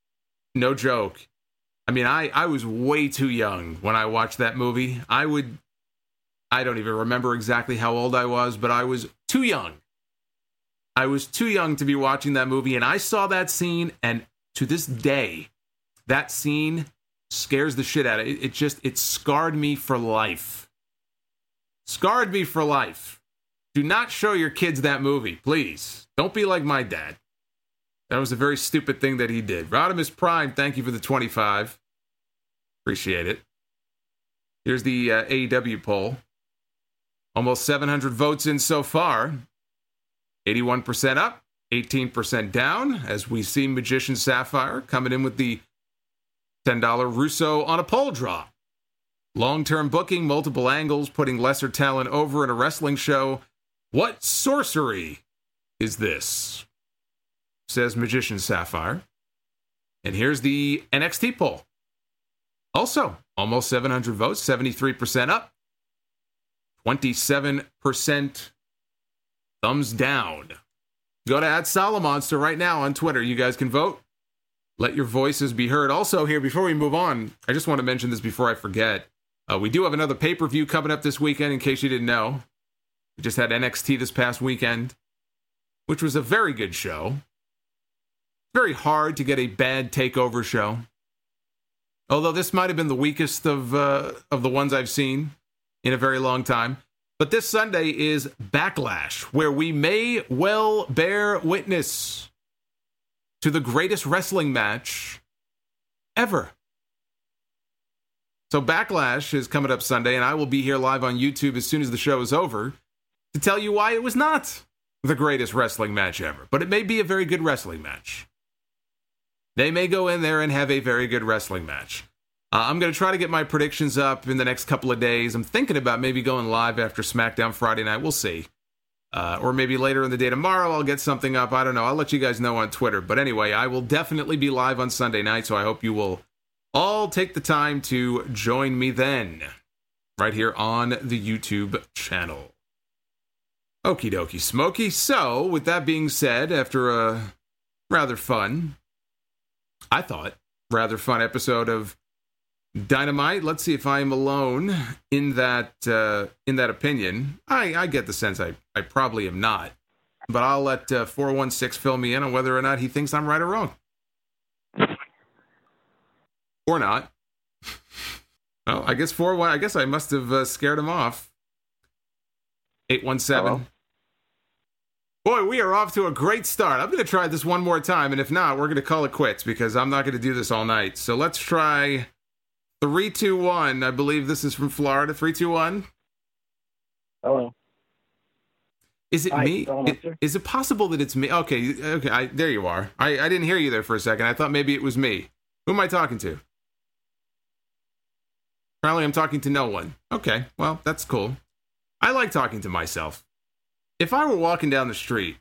no joke. I mean, I, I was way too young when I watched that movie. I would, I don't even remember exactly how old I was, but I was too young. I was too young to be watching that movie, and I saw that scene, and to this day, that scene scares the shit out of it. It just, it scarred me for life. Scarred me for life. Do not show your kids that movie, please. Don't be like my dad. That was a very stupid thing that he did. Rodimus Prime, thank you for the twenty-five. Appreciate it. Here's the uh, A E W poll. Almost seven hundred votes in so far. eighty-one percent up, eighteen percent down, as we see Magician Sapphire coming in with the ten dollars Russo on a pole draw. Long-term booking, multiple angles, putting lesser talent over in a wrestling show. What sorcery is this? Says Magician Sapphire. And here's the N X T poll. Also, almost seven hundred votes, seventy-three percent up, twenty-seven percent thumbs down. Go to at Solomonster right now on Twitter. You guys can vote. Let your voices be heard. Also here, before we move on, I just want to mention this before I forget. Uh, we do have another pay-per-view coming up this weekend, in case you didn't know. We just had N X T this past weekend, which was a very good show. Very hard to get a bad takeover show. Although this might have been the weakest of uh, of the ones I've seen in a very long time. But this Sunday is Backlash, where we may well bear witness to the greatest wrestling match ever. So Backlash is coming up Sunday, and I will be here live on YouTube as soon as the show is over to tell you why it was not the greatest wrestling match ever. But it may be a very good wrestling match. They may go in there and have a very good wrestling match. Uh, I'm going to try to get my predictions up in the next couple of days. I'm thinking about maybe going live after SmackDown Friday night. We'll see. Uh, or maybe later in the day tomorrow I'll get something up. I don't know. I'll let you guys know on Twitter. But anyway, I will definitely be live on Sunday night, so I hope you will all take the time to join me then. Right here on the YouTube channel. Okie dokie smoky. So, with that being said, after a rather fun... I thought, rather fun episode of Dynamite. Let's see if I'm alone in that uh, in that opinion. I, I get the sense I, I probably am not. But I'll let uh, four one six fill me in on whether or not he thinks I'm right or wrong. Or not. Well, I guess four one. I guess I must have uh, scared him off. eight one seven. Hello? Boy, we are off to a great start. I'm going to try this one more time, and if not, we're going to call it quits, because I'm not going to do this all night. So let's try three two one. I believe this is from Florida. three two one. Hello. Is it Hi, me? Is, is it possible that it's me? Okay, okay. I, there you are. I, I didn't hear you there for a second. I thought maybe it was me. Who am I talking to? Apparently I'm talking to no one. Okay, well, that's cool. I like talking to myself. If I were walking down the street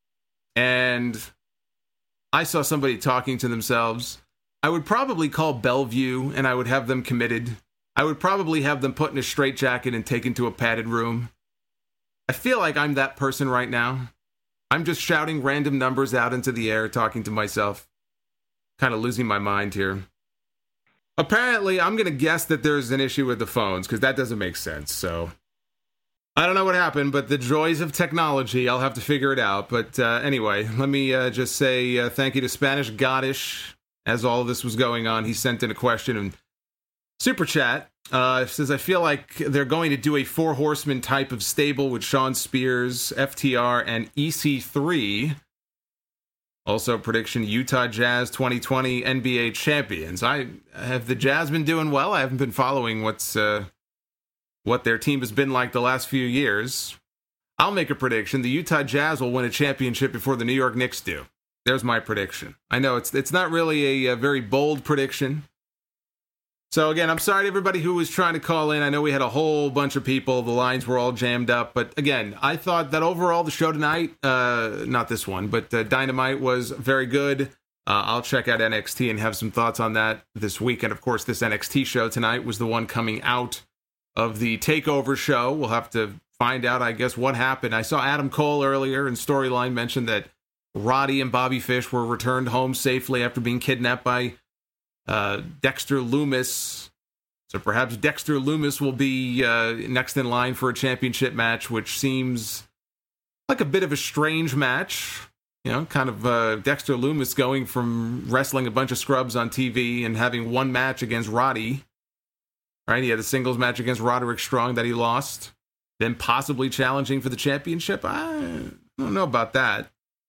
and I saw somebody talking to themselves, I would probably call Bellevue and I would have them committed. I would probably have them put in a straitjacket and taken to a padded room. I feel like I'm that person right now. I'm just shouting random numbers out into the air, talking to myself. Kind of losing my mind here. Apparently, I'm going to guess that there's an issue with the phones, because that doesn't make sense, so... I don't know what happened, but the joys of technology, I'll have to figure it out. But uh, anyway, let me uh, just say uh, thank you to Spanish Goddish. As all of this was going on, he sent in a question in Super Chat. Uh, says, I feel like they're going to do a Four Horsemen type of stable with Shawn Spears, F T R, and E C three. Also, prediction, Utah Jazz twenty twenty N B A champions. I have the Jazz been doing well? I haven't been following what's... Uh, what their team has been like the last few years. I'll make a prediction. The Utah Jazz will win a championship before the New York Knicks do. There's my prediction. I know it's it's not really a, a very bold prediction. So again, I'm sorry to everybody who was trying to call in. I know we had a whole bunch of people. The lines were all jammed up. But again, I thought that overall the show tonight, uh, not this one, but uh, Dynamite was very good. Uh, I'll check out N X T and have some thoughts on that this week. And of course, this N X T show tonight was the one coming out of the TakeOver show. We'll have to find out, I guess, what happened. I saw Adam Cole earlier in Storyline mention that Roddy and Bobby Fish were returned home safely after being kidnapped by uh, Dexter Lumis. So perhaps Dexter Lumis will be uh, next in line for a championship match, which seems like a bit of a strange match. You know, kind of uh, Dexter Lumis going from wrestling a bunch of scrubs on T V and having one match against Roddy. Right? He had a singles match against Roderick Strong that he lost. Then possibly challenging for the championship. I don't know about that.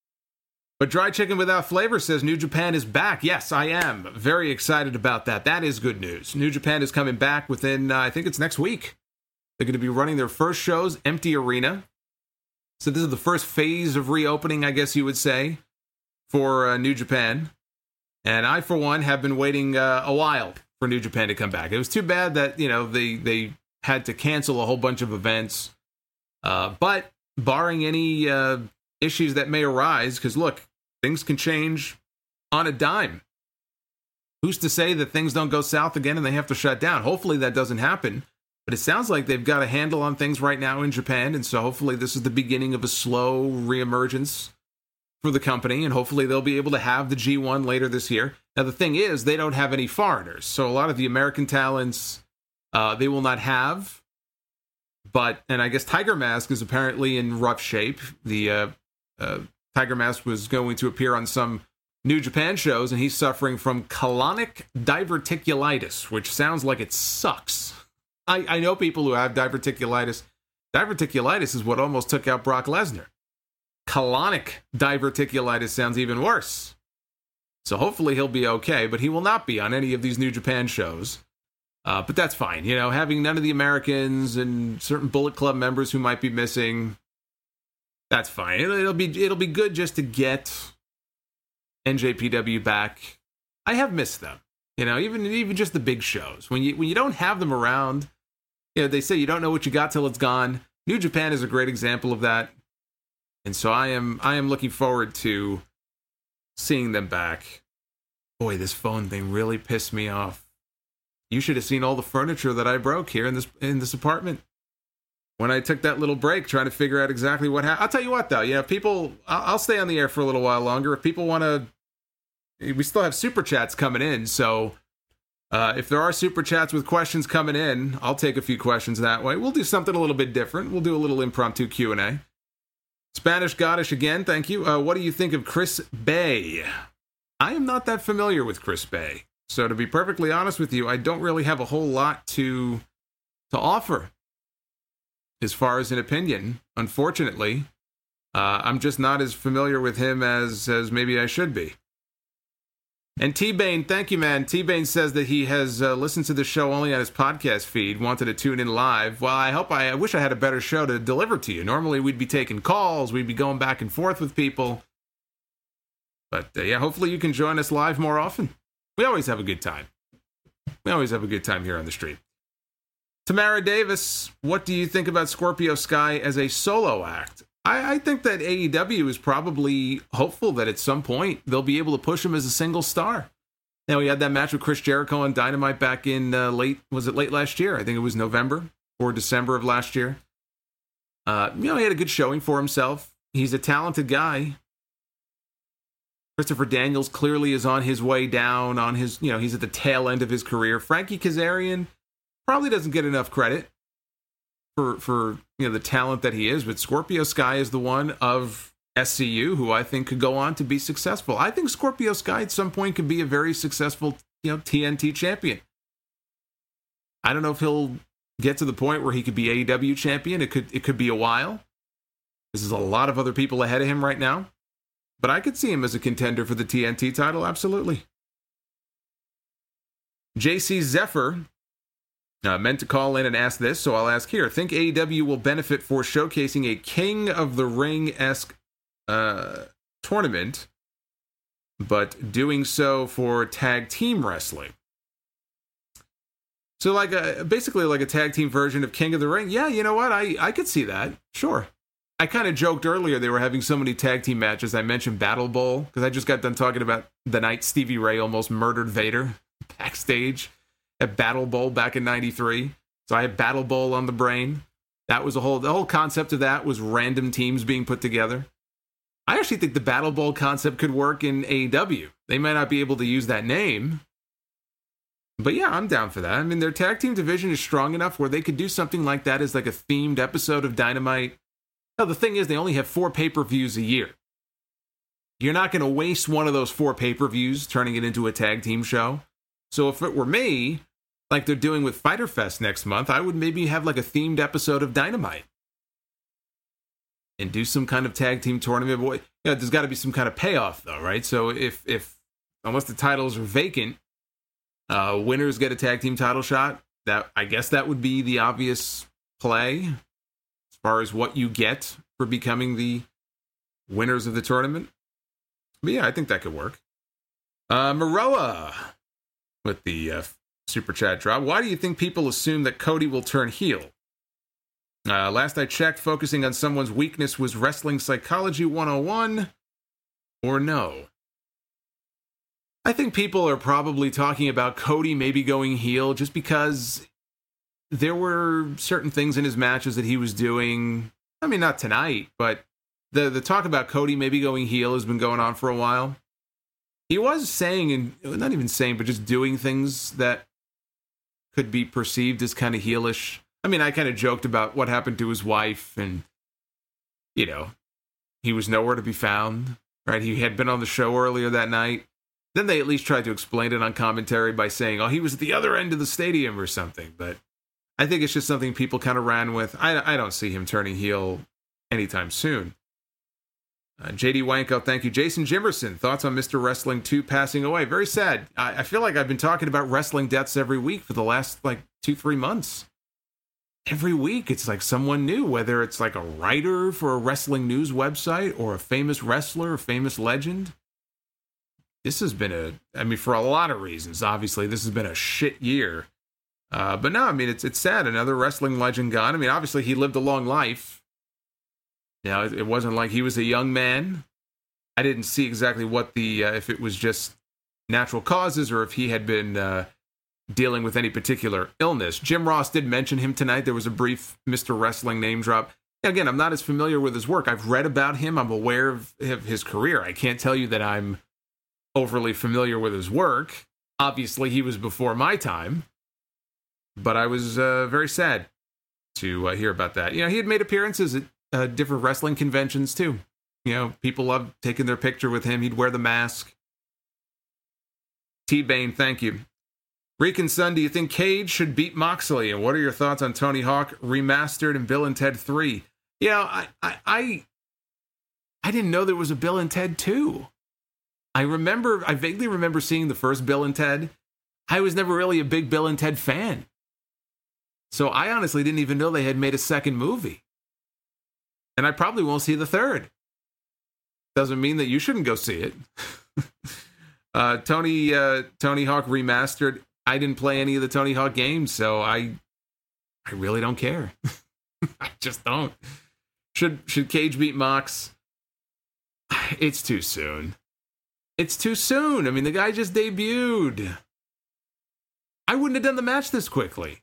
But Dry Chicken Without Flavor says New Japan is back. Yes, I am very excited about that. That is good news. New Japan is coming back within, uh, I think it's next week. They're going to be running their first shows, empty arena. So this is the first phase of reopening, I guess you would say, for uh, New Japan. And I, for one, have been waiting uh, a while for New Japan to come back. It was too bad that, you know, they, they had to cancel a whole bunch of events. Uh, but barring any uh, issues that may arise, because look, things can change on a dime. Who's to say that things don't go south again and they have to shut down? Hopefully that doesn't happen. But it sounds like they've got a handle on things right now in Japan, and so hopefully this is the beginning of a slow reemergence for the company, and hopefully they'll be able to have the G one later this year. Now, the thing is, they don't have any foreigners, so a lot of the American talents, uh, they will not have. But, and I guess Tiger Mask is apparently in rough shape. The uh, uh, Tiger Mask was going to appear on some New Japan shows, and he's suffering from colonic diverticulitis, which sounds like it sucks. I, I know people who have diverticulitis. Diverticulitis is what almost took out Brock Lesnar. Colonic diverticulitis sounds even worse. So hopefully he'll be okay, but he will not be on any of these New Japan shows. Uh, but that's fine. You know, having none of the Americans and certain Bullet Club members who might be missing, that's fine. It'll, it'll be it'll be good just to get N J P W back. I have missed them. You know, even even just the big shows. When you when you don't have them around, you know, they say you don't know what you got till it's gone. New Japan is a great example of that. And so I am I am looking forward to seeing them back. Boy, this phone thing really pissed me off. You should have seen all the furniture that I broke here in this in this apartment when I took that little break trying to figure out exactly what happened. I'll tell you what, though. Yeah, people, I'll, I'll stay on the air for a little while longer. If people want to, we still have super chats coming in. So uh, if there are super chats with questions coming in, I'll take a few questions that way. We'll do something a little bit different. We'll do a little impromptu Q and A. Spanish Goddish again, thank you. Uh, what do you think of Chris Bay? I am not that familiar with Chris Bay. So to be perfectly honest with you, I don't really have a whole lot to to offer as far as an opinion. Unfortunately, uh, I'm just not as familiar with him as, as maybe I should be. And T-Bane, thank you, man. T-Bane says that he has uh, listened to the show only on his podcast feed, wanted to tune in live. Well, I hope I, I wish I had a better show to deliver to you. Normally, we'd be taking calls, we'd be going back and forth with people. But uh, yeah, hopefully you can join us live more often. We always have a good time. We always have a good time here on the street. Tamara Davis, what do you think about Scorpio Sky as a solo act? I, I think that A E W is probably hopeful that at some point they'll be able to push him as a single star. Now, we had that match with Chris Jericho on Dynamite back in uh, late, was it late last year? I think it was November or December of last year. Uh, you know, he had a good showing for himself. He's a talented guy. Christopher Daniels clearly is on his way down, on his, you know, he's at the tail end of his career. Frankie Kazarian probably doesn't get enough credit for, for you know, the talent that he is, but Scorpio Sky is the one of S C U who I think could go on to be successful. I think Scorpio Sky at some point could be a very successful, you know, T N T champion. I don't know if he'll get to the point where he could be A E W champion. It could, it could be a while. There's a lot of other people ahead of him right now. But I could see him as a contender for the T N T title, absolutely. J C Zephyr uh, meant to call in and ask this, so I'll ask here. Think A E W will benefit for showcasing a King of the Ring-esque uh, tournament, but doing so for tag team wrestling? So like a, basically like a tag team version of King of the Ring? Yeah, you know what? I, I could see that. Sure. I kind of joked earlier they were having so many tag team matches. I mentioned Battle Bowl because I just got done talking about the night Stevie Ray almost murdered Vader backstage at Battle Bowl back in ninety-three. So I had Battle Bowl on the brain. That was a whole, the whole concept of that was random teams being put together. I actually think the Battle Bowl concept could work in A E W. They might not be able to use that name, But yeah, I'm down for that. I mean, their tag team division is strong enough where they could do something like that as like a themed episode of Dynamite. Now, the thing is, they only have four pay-per-views a year. You're not going to waste one of those four pay-per-views turning it into a tag team show. So if it were me, like they're doing with Fyter Fest next month, I would maybe have like a themed episode of Dynamite. And do some kind of tag team tournament. Boy, you know, there's got to be some kind of payoff, though, right? So if, if unless the titles are vacant, uh, winners get a tag team title shot. That I guess that would be the obvious play as far as what you get for becoming the winners of the tournament. But yeah, I think that could work. Uh, Maroa with the uh, super chat drop. Why do you think people assume that Cody will turn heel? Uh, last I checked, focusing on someone's weakness was Wrestling Psychology one oh one, or no? I think people are probably talking about Cody maybe going heel just because there were certain things in his matches that he was doing. I mean, not tonight, but the, the talk about Cody maybe going heel has been going on for a while. He was saying, and not even saying, but just doing things that could be perceived as kind of heelish. I mean, I kind of joked about what happened to his wife, and, you know, he was nowhere to be found, right? He had been on the show earlier that night. Then they at least tried to explain it on commentary by saying, oh, he was at the other end of the stadium or something. But I think it's just something people kind of ran with. I, I don't see him turning heel anytime soon. Uh, J D Wanko, thank you. Jason Jimerson, thoughts on Mister Wrestling two passing away? Very sad. I, I feel like I've been talking about wrestling deaths every week for the last, like, two, three months. Every week, it's like someone new, whether it's like a writer for a wrestling news website or a famous wrestler, a famous legend. This has been a, I mean, for a lot of reasons, obviously, this has been a shit year. Uh, but no, I mean, it's it's sad. Another wrestling legend gone. I mean, obviously, he lived a long life. You know, it, it wasn't like he was a young man. I didn't see exactly what the, uh, if it was just natural causes or if he had been uh, dealing with any particular illness. Jim Ross did mention him tonight. There was a brief Mister Wrestling name drop. Again, I'm not as familiar with his work. I've read about him. I'm aware of, of his career. I can't tell you that I'm overly familiar with his work. Obviously, he was before my time. But I was uh, very sad to uh, hear about that. You know, he had made appearances at uh, different wrestling conventions, too. You know, people loved taking their picture with him. He'd wear the mask. T-Bane, thank you. Recon Sun, do you think Cage should beat Moxley? And what are your thoughts on Tony Hawk Remastered and Bill and Ted three? You know, I, I, I, I didn't know there was a Bill and Ted two. I remember, I vaguely remember seeing the first Bill and Ted. I was never really a big Bill and Ted fan. So I honestly didn't even know they had made a second movie. And I probably won't see the third. Doesn't mean that you shouldn't go see it. uh, Tony, uh, Tony Hawk Remastered. I didn't play any of the Tony Hawk games, so I I really don't care. I just don't. Should should Cage beat Mox? It's too soon. It's too soon. I mean, the guy just debuted. I wouldn't have done the match this quickly.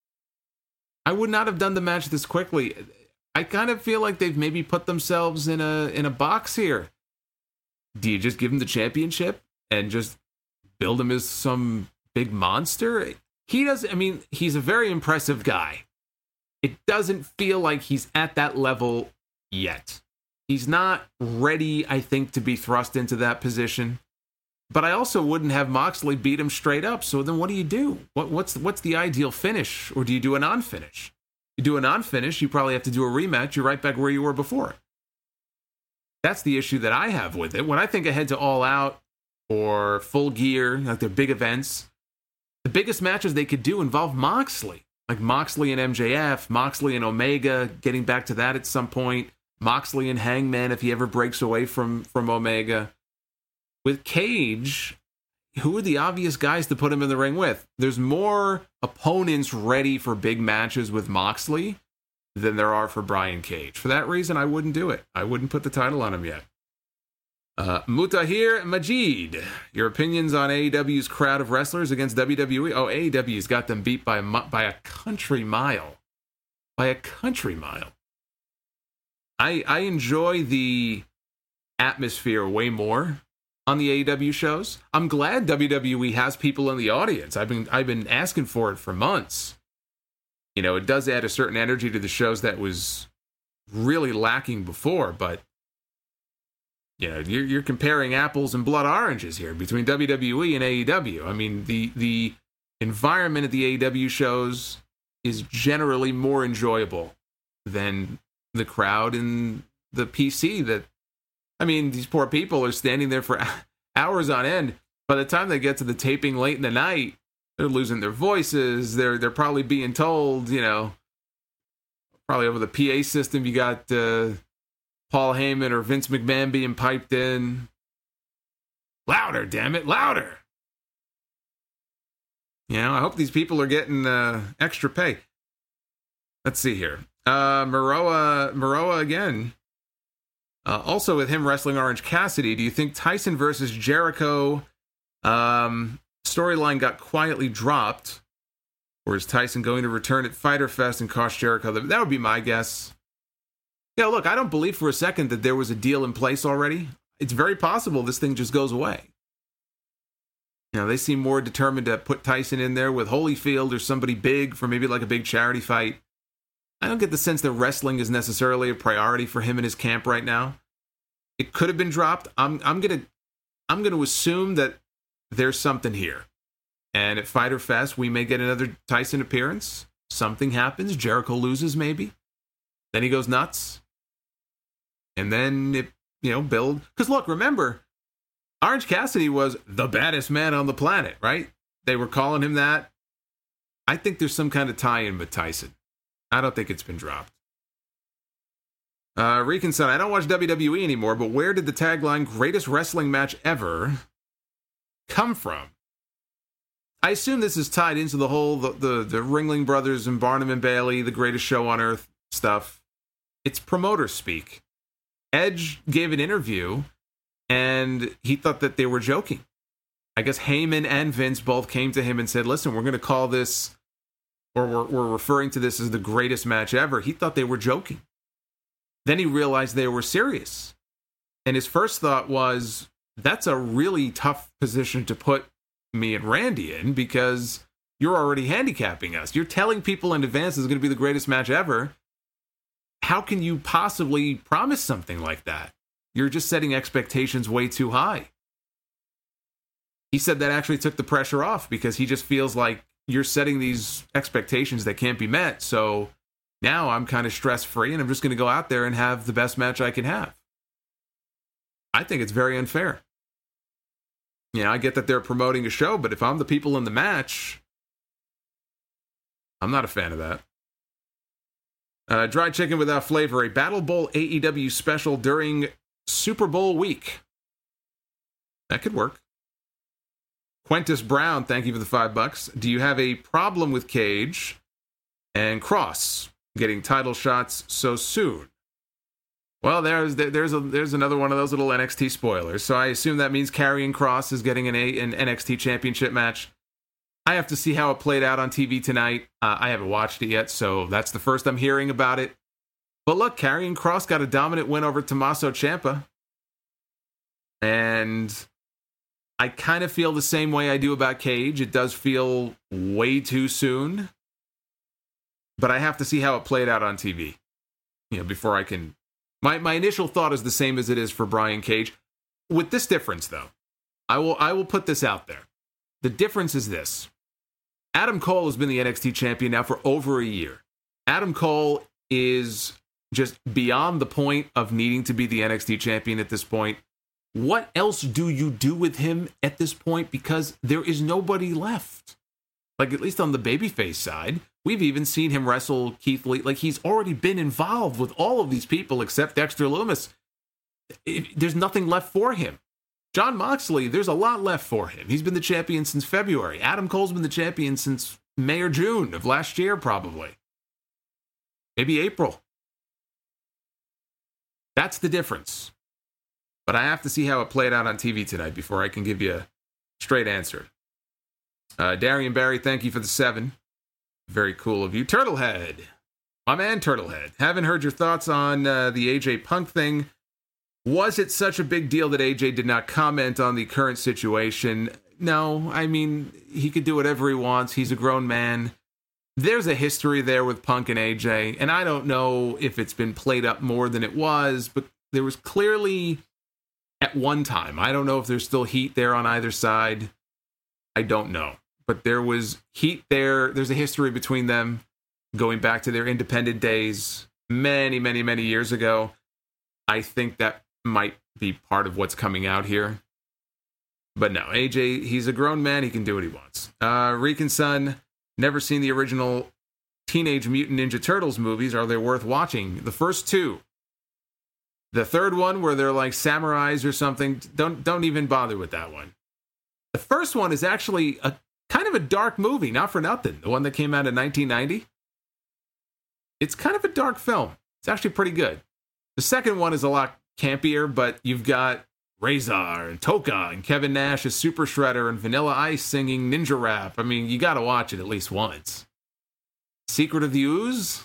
I would not have done the match this quickly. I kind of feel like they've maybe put themselves in a in a box here. Do you just give him the championship and just build him as some big monster? He doesn't, I mean, he's a very impressive guy. It doesn't feel like he's at that level yet. He's not ready, I think, to be thrust into that position. But I also wouldn't have Moxley beat him straight up. So then what do you do? What, what's, what's the ideal finish? Or do you do a non-finish? You do a non-finish, you probably have to do a rematch. You're right back where you were before. That's the issue that I have with it. When I think ahead to All Out or Full Gear, like their big events, the biggest matches they could do involve Moxley. Like Moxley and M J F, Moxley and Omega, getting back to that at some point. Moxley and Hangman if he ever breaks away from, from Omega. With Cage, who are the obvious guys to put him in the ring with? There's more opponents ready for big matches with Moxley than there are for Brian Cage. For that reason, I wouldn't do it. I wouldn't put the title on him yet. Uh, Mutahir Majid, your opinions on A E W's crowd of wrestlers against W W E? Oh, A E W's got them beat by a, by a country mile. By a country mile. I I enjoy the atmosphere way more on the A E W shows. I'm glad W W E has people in the audience. I've been I've been asking for it for months. You know, it does add a certain energy to the shows that was really lacking before, but you know, you're, you're comparing apples and blood oranges here between W W E and A E W. I mean, the the environment at the A E W shows is generally more enjoyable than the crowd in the P C. That, I mean, these poor people are standing there for hours on end. By the time they get to the taping late in the night, they're losing their voices. They're they're probably being told, you know, probably over the P A system, you got uh, Paul Heyman or Vince McMahon being piped in. Louder, damn it, louder. You know, I hope these people are getting uh, extra pay. Let's see here. Uh, Maroa, Maroa again. Uh, also with him wrestling Orange Cassidy, do you think Tyson versus Jericho um, storyline got quietly dropped? Or is Tyson going to return at Fyter Fest and cost Jericho? That would be my guess. Yeah, look, I don't believe for a second that there was a deal in place already. It's very possible this thing just goes away. You know, they seem more determined to put Tyson in there with Holyfield or somebody big for maybe like a big charity fight. I don't get the sense that wrestling is necessarily a priority for him and his camp right now. It could have been dropped. I'm I'm gonna I'm gonna assume that there's something here. And at Fyter Fest, we may get another Tyson appearance. Something happens. Jericho loses, maybe. Then he goes nuts. And then it, you know, build. Because look, remember, Orange Cassidy was the baddest man on the planet, right? They were calling him that. I think there's some kind of tie-in with Tyson. I don't think it's been dropped. Uh, Recon said, I don't watch W W E anymore, but where did the tagline greatest wrestling match ever come from? I assume this is tied into the whole, the, the, the Ringling Brothers and Barnum and Bailey, the greatest show on earth stuff. It's promoter speak. Edge gave an interview, and he thought that they were joking. I guess Heyman and Vince both came to him and said, listen, we're going to call this, or we're, we're referring to this as the greatest match ever. He thought they were joking. Then he realized they were serious. And his first thought was, that's a really tough position to put me and Randy in, because you're already handicapping us. You're telling people in advance this is going to be the greatest match ever. How can you possibly promise something like that? You're just setting expectations way too high. He said that actually took the pressure off, because he just feels like you're setting these expectations that can't be met. So now I'm kind of stress-free, and I'm just going to go out there and have the best match I can have. I think it's very unfair. You know, I get that they're promoting a show, but if I'm the people in the match, I'm not a fan of that. Uh, Dry Chicken Without Flavor, a Battle Bowl A E W special during Super Bowl week. That could work. Quentus Brown, thank you for the five bucks. Do you have a problem with Cage and Cross getting title shots so soon? Well, there's there's a, there's another one of those little N X T spoilers. So I assume that means Karrion Kross is getting an, a, an N X T championship match. I have to see how it played out on T V tonight. Uh, I haven't watched it yet, so that's the first I'm hearing about it. But look, Karrion Kross got a dominant win over Tommaso Ciampa. And I kind of feel the same way I do about Cage. It does feel way too soon. But I have to see how it played out on T V, you know, before I can... My my initial thought is the same as it is for Brian Cage. With this difference, though, I will I will put this out there. The difference is this. Adam Cole has been the N X T champion now for over a year. Adam Cole is just beyond the point of needing to be the N X T champion at this point. What else do you do with him at this point? Because there is nobody left. Like, at least on the babyface side, we've even seen him wrestle Keith Lee. Like, he's already been involved with all of these people except Dexter Lumis. It, there's nothing left for him. Jon Moxley, there's a lot left for him. He's been the champion since February. Adam Cole's been the champion since May or June of last year, probably. Maybe April. That's the difference. But I have to see how it played out on T V tonight before I can give you a straight answer. Uh, Darian Barry, thank you for the seven. Very cool of you. Turtlehead. My man, Turtlehead. Haven't heard your thoughts on uh, the A J Punk thing. Was it such a big deal that A J did not comment on the current situation? No, I mean, he could do whatever he wants. He's a grown man. There's a history there with Punk and A J, and I don't know if it's been played up more than it was, but there was clearly, at one time, I don't know if there's still heat there on either side. I don't know. But there was heat there. There's a history between them going back to their independent days many, many, many years ago. I think that might be part of what's coming out here. But no, A J, he's a grown man. He can do what he wants. Uh, Rican Son, never seen the original Teenage Mutant Ninja Turtles movies. Are they worth watching? The first two. The third one, where they're like samurais or something, don't don't even bother with that one. The first one is actually a kind of a dark movie, not for nothing. The one that came out in nineteen ninety. It's kind of a dark film. It's actually pretty good. The second one is a lot campier, but you've got Razor and Toka and Kevin Nash as Super Shredder and Vanilla Ice singing ninja rap. I mean, you got to watch it at least once. Secret of the Ooze?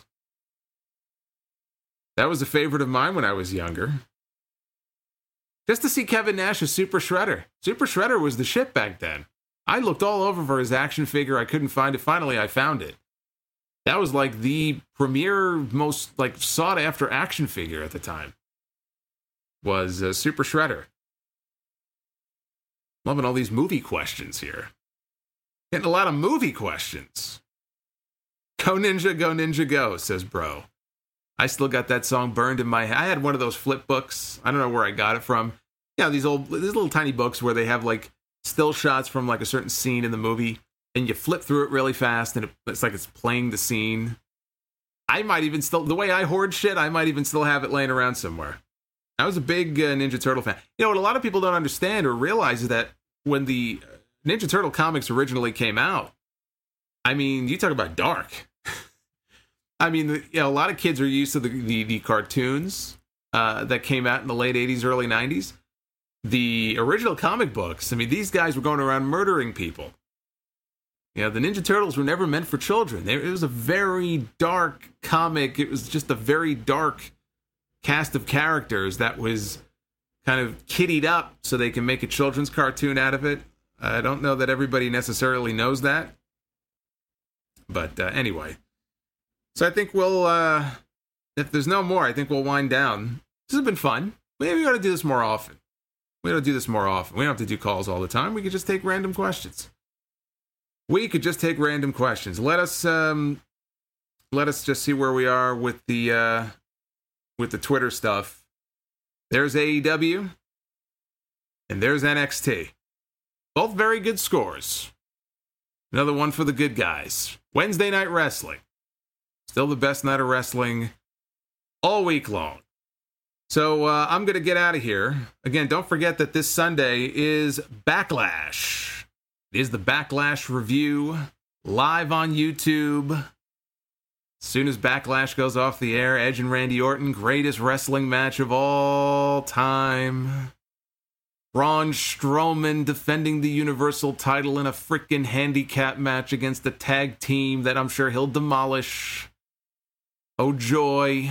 That was a favorite of mine when I was younger. Just to see Kevin Nash as Super Shredder. Super Shredder was the shit back then. I looked all over for his action figure. I couldn't find it. Finally, I found it. That was like the premier, most like sought after action figure at the time. Was uh, Super Shredder. Loving all these movie questions here. Getting a lot of movie questions. Go Ninja, go Ninja, go, says bro. I still got that song burned in my head. I had one of those flip books. I don't know where I got it from. Yeah, these old, these little tiny books where they have like still shots from like a certain scene in the movie, and you flip through it really fast, and it, it's like it's playing the scene. I might even still, the way I hoard shit, I might even still have it laying around somewhere. I was a big uh, Ninja Turtle fan. You know, what a lot of people don't understand or realize is that when the Ninja Turtle comics originally came out, I mean, you talk about dark. I mean, you know, a lot of kids are used to the, the, the cartoons uh, that came out in the late eighties, early nineties. The original comic books, I mean, these guys were going around murdering people. You know, the Ninja Turtles were never meant for children. It was a very dark comic. It was just a very dark cast of characters that was kind of kiddied up so they can make a children's cartoon out of it. I don't know that everybody necessarily knows that. But uh, anyway. So I think we'll, uh, if there's no more, I think we'll wind down. This has been fun. Maybe we ought to do this more often. We ought to do this more often. We don't have to do calls all the time. We could just take random questions. We could just take random questions. Let us, um, let us just see where we are with the, uh, with the Twitter stuff. There's A E W, and there's N X T. Both very good scores. Another one for the good guys. Wednesday Night Wrestling. Still the best night of wrestling all week long. So uh, I'm going to get out of here. Again, don't forget that this Sunday is Backlash. It is the Backlash review live on YouTube. As soon as Backlash goes off the air, Edge and Randy Orton, greatest wrestling match of all time. Braun Strowman defending the Universal title in a freaking handicap match against a tag team that I'm sure he'll demolish. Oh, joy.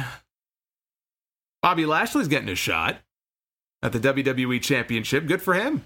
Bobby Lashley's getting a shot at the W W E Championship. Good for him.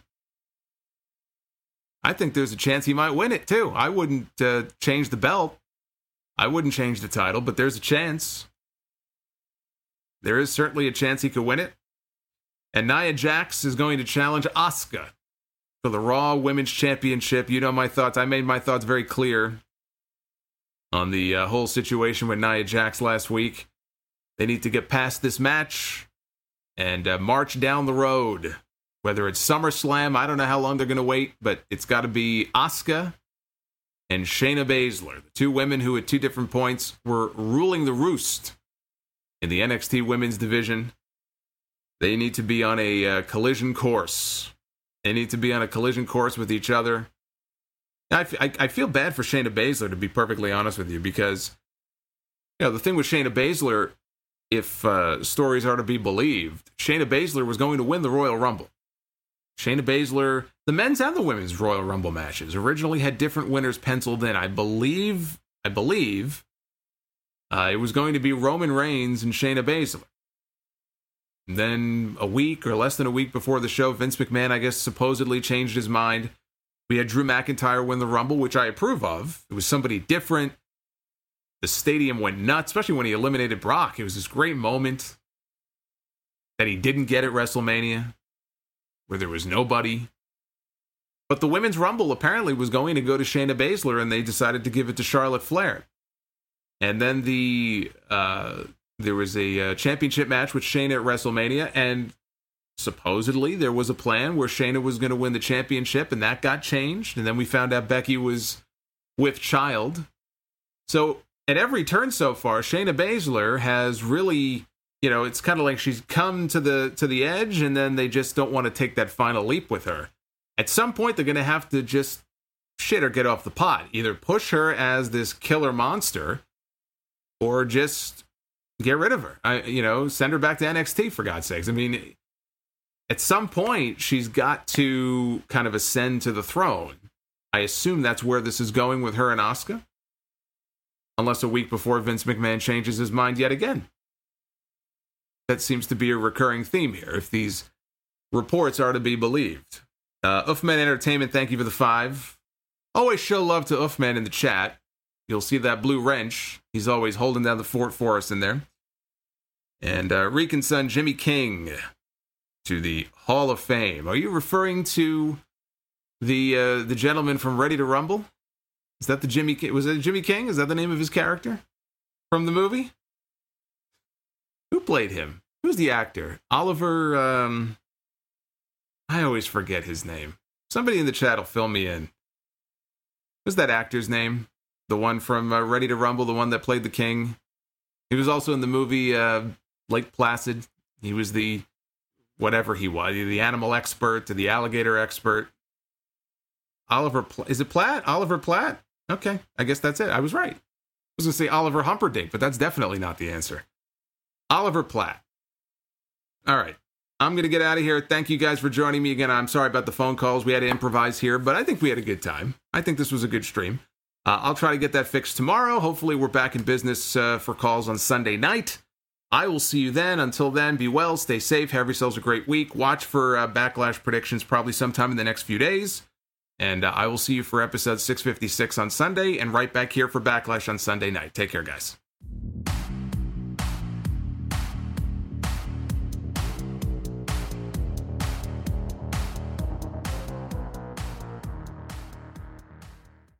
I think there's a chance he might win it, too. I wouldn't uh, change the belt. I wouldn't change the title, but there's a chance. There is certainly a chance he could win it. And Nia Jax is going to challenge Asuka for the Raw Women's Championship. You know my thoughts. I made my thoughts very clear on the uh, whole situation with Nia Jax last week. They need to get past this match and uh, march down the road. Whether it's SummerSlam, I don't know how long they're going to wait, but it's got to be Asuka and Shayna Baszler, the two women who at two different points were ruling the roost in the N X T women's division. They need to be on a uh, collision course. They need to be on a collision course with each other. I, f- I, I feel bad for Shayna Baszler, to be perfectly honest with you, because, you know, the thing with Shayna Baszler, if uh, stories are to be believed, Shayna Baszler was going to win the Royal Rumble. Shayna Baszler, the men's and the women's Royal Rumble matches originally had different winners penciled in. I believe, I believe, uh, it was going to be Roman Reigns and Shayna Baszler. And then a week or less than a week before the show, Vince McMahon, I guess, supposedly changed his mind. We had Drew McIntyre win the Rumble, which I approve of. It was somebody different. The stadium went nuts, especially when he eliminated Brock. It was this great moment that he didn't get at WrestleMania, where there was nobody. But the Women's Rumble apparently was going to go to Shayna Baszler, and they decided to give it to Charlotte Flair. And then the uh, there was a uh, championship match with Shayna at WrestleMania, and supposedly there was a plan where Shayna was going to win the championship, and that got changed. And then we found out Becky was with child. So at every turn so far, Shayna Baszler has really, you know, it's kind of like she's come to the to the edge, and then they just don't want to take that final leap with her. At some point, they're going to have to just shit or get off the pot. Either push her as this killer monster, or just get rid of her. I, you know, send her back to N X T, for God's sakes. I mean, at some point, she's got to kind of ascend to the throne. I assume that's where this is going with her and Asuka. Unless a week before Vince McMahon changes his mind yet again. That seems to be a recurring theme here, if these reports are to be believed. Uh, Uffman Entertainment, thank you for the five. Always show love to Uffman in the chat. You'll see that blue wrench. He's always holding down the fort for us in there. And uh, Rican son Jimmy King to the Hall of Fame. Are you referring to the uh, the gentleman from Ready to Rumble? Is that the Jimmy King? Was it Jimmy King? Is that the name of his character from the movie? Who played him? Who's the actor? Oliver, um... I always forget his name. Somebody in the chat will fill me in. What's that actor's name? The one from uh, Ready to Rumble, the one that played the king. He was also in the movie uh, Lake Placid. He was the, whatever he was, the animal expert, the alligator expert. Oliver, Pl- is it Platt? Oliver Platt? Okay, I guess that's it. I was right. I was going to say Oliver Humperdinck, but that's definitely not the answer. Oliver Platt. All right. I'm going to get out of here. Thank you guys for joining me again. I'm sorry about the phone calls. We had to improvise here, but I think we had a good time. I think this was a good stream. Uh, I'll try to get that fixed tomorrow. Hopefully we're back in business uh, for calls on Sunday night. I will see you then. Until then, be well, stay safe, have yourselves a great week. Watch for uh, Backlash predictions probably sometime in the next few days. And uh, I will see you for episode six fifty-six on Sunday and right back here for Backlash on Sunday night. Take care, guys.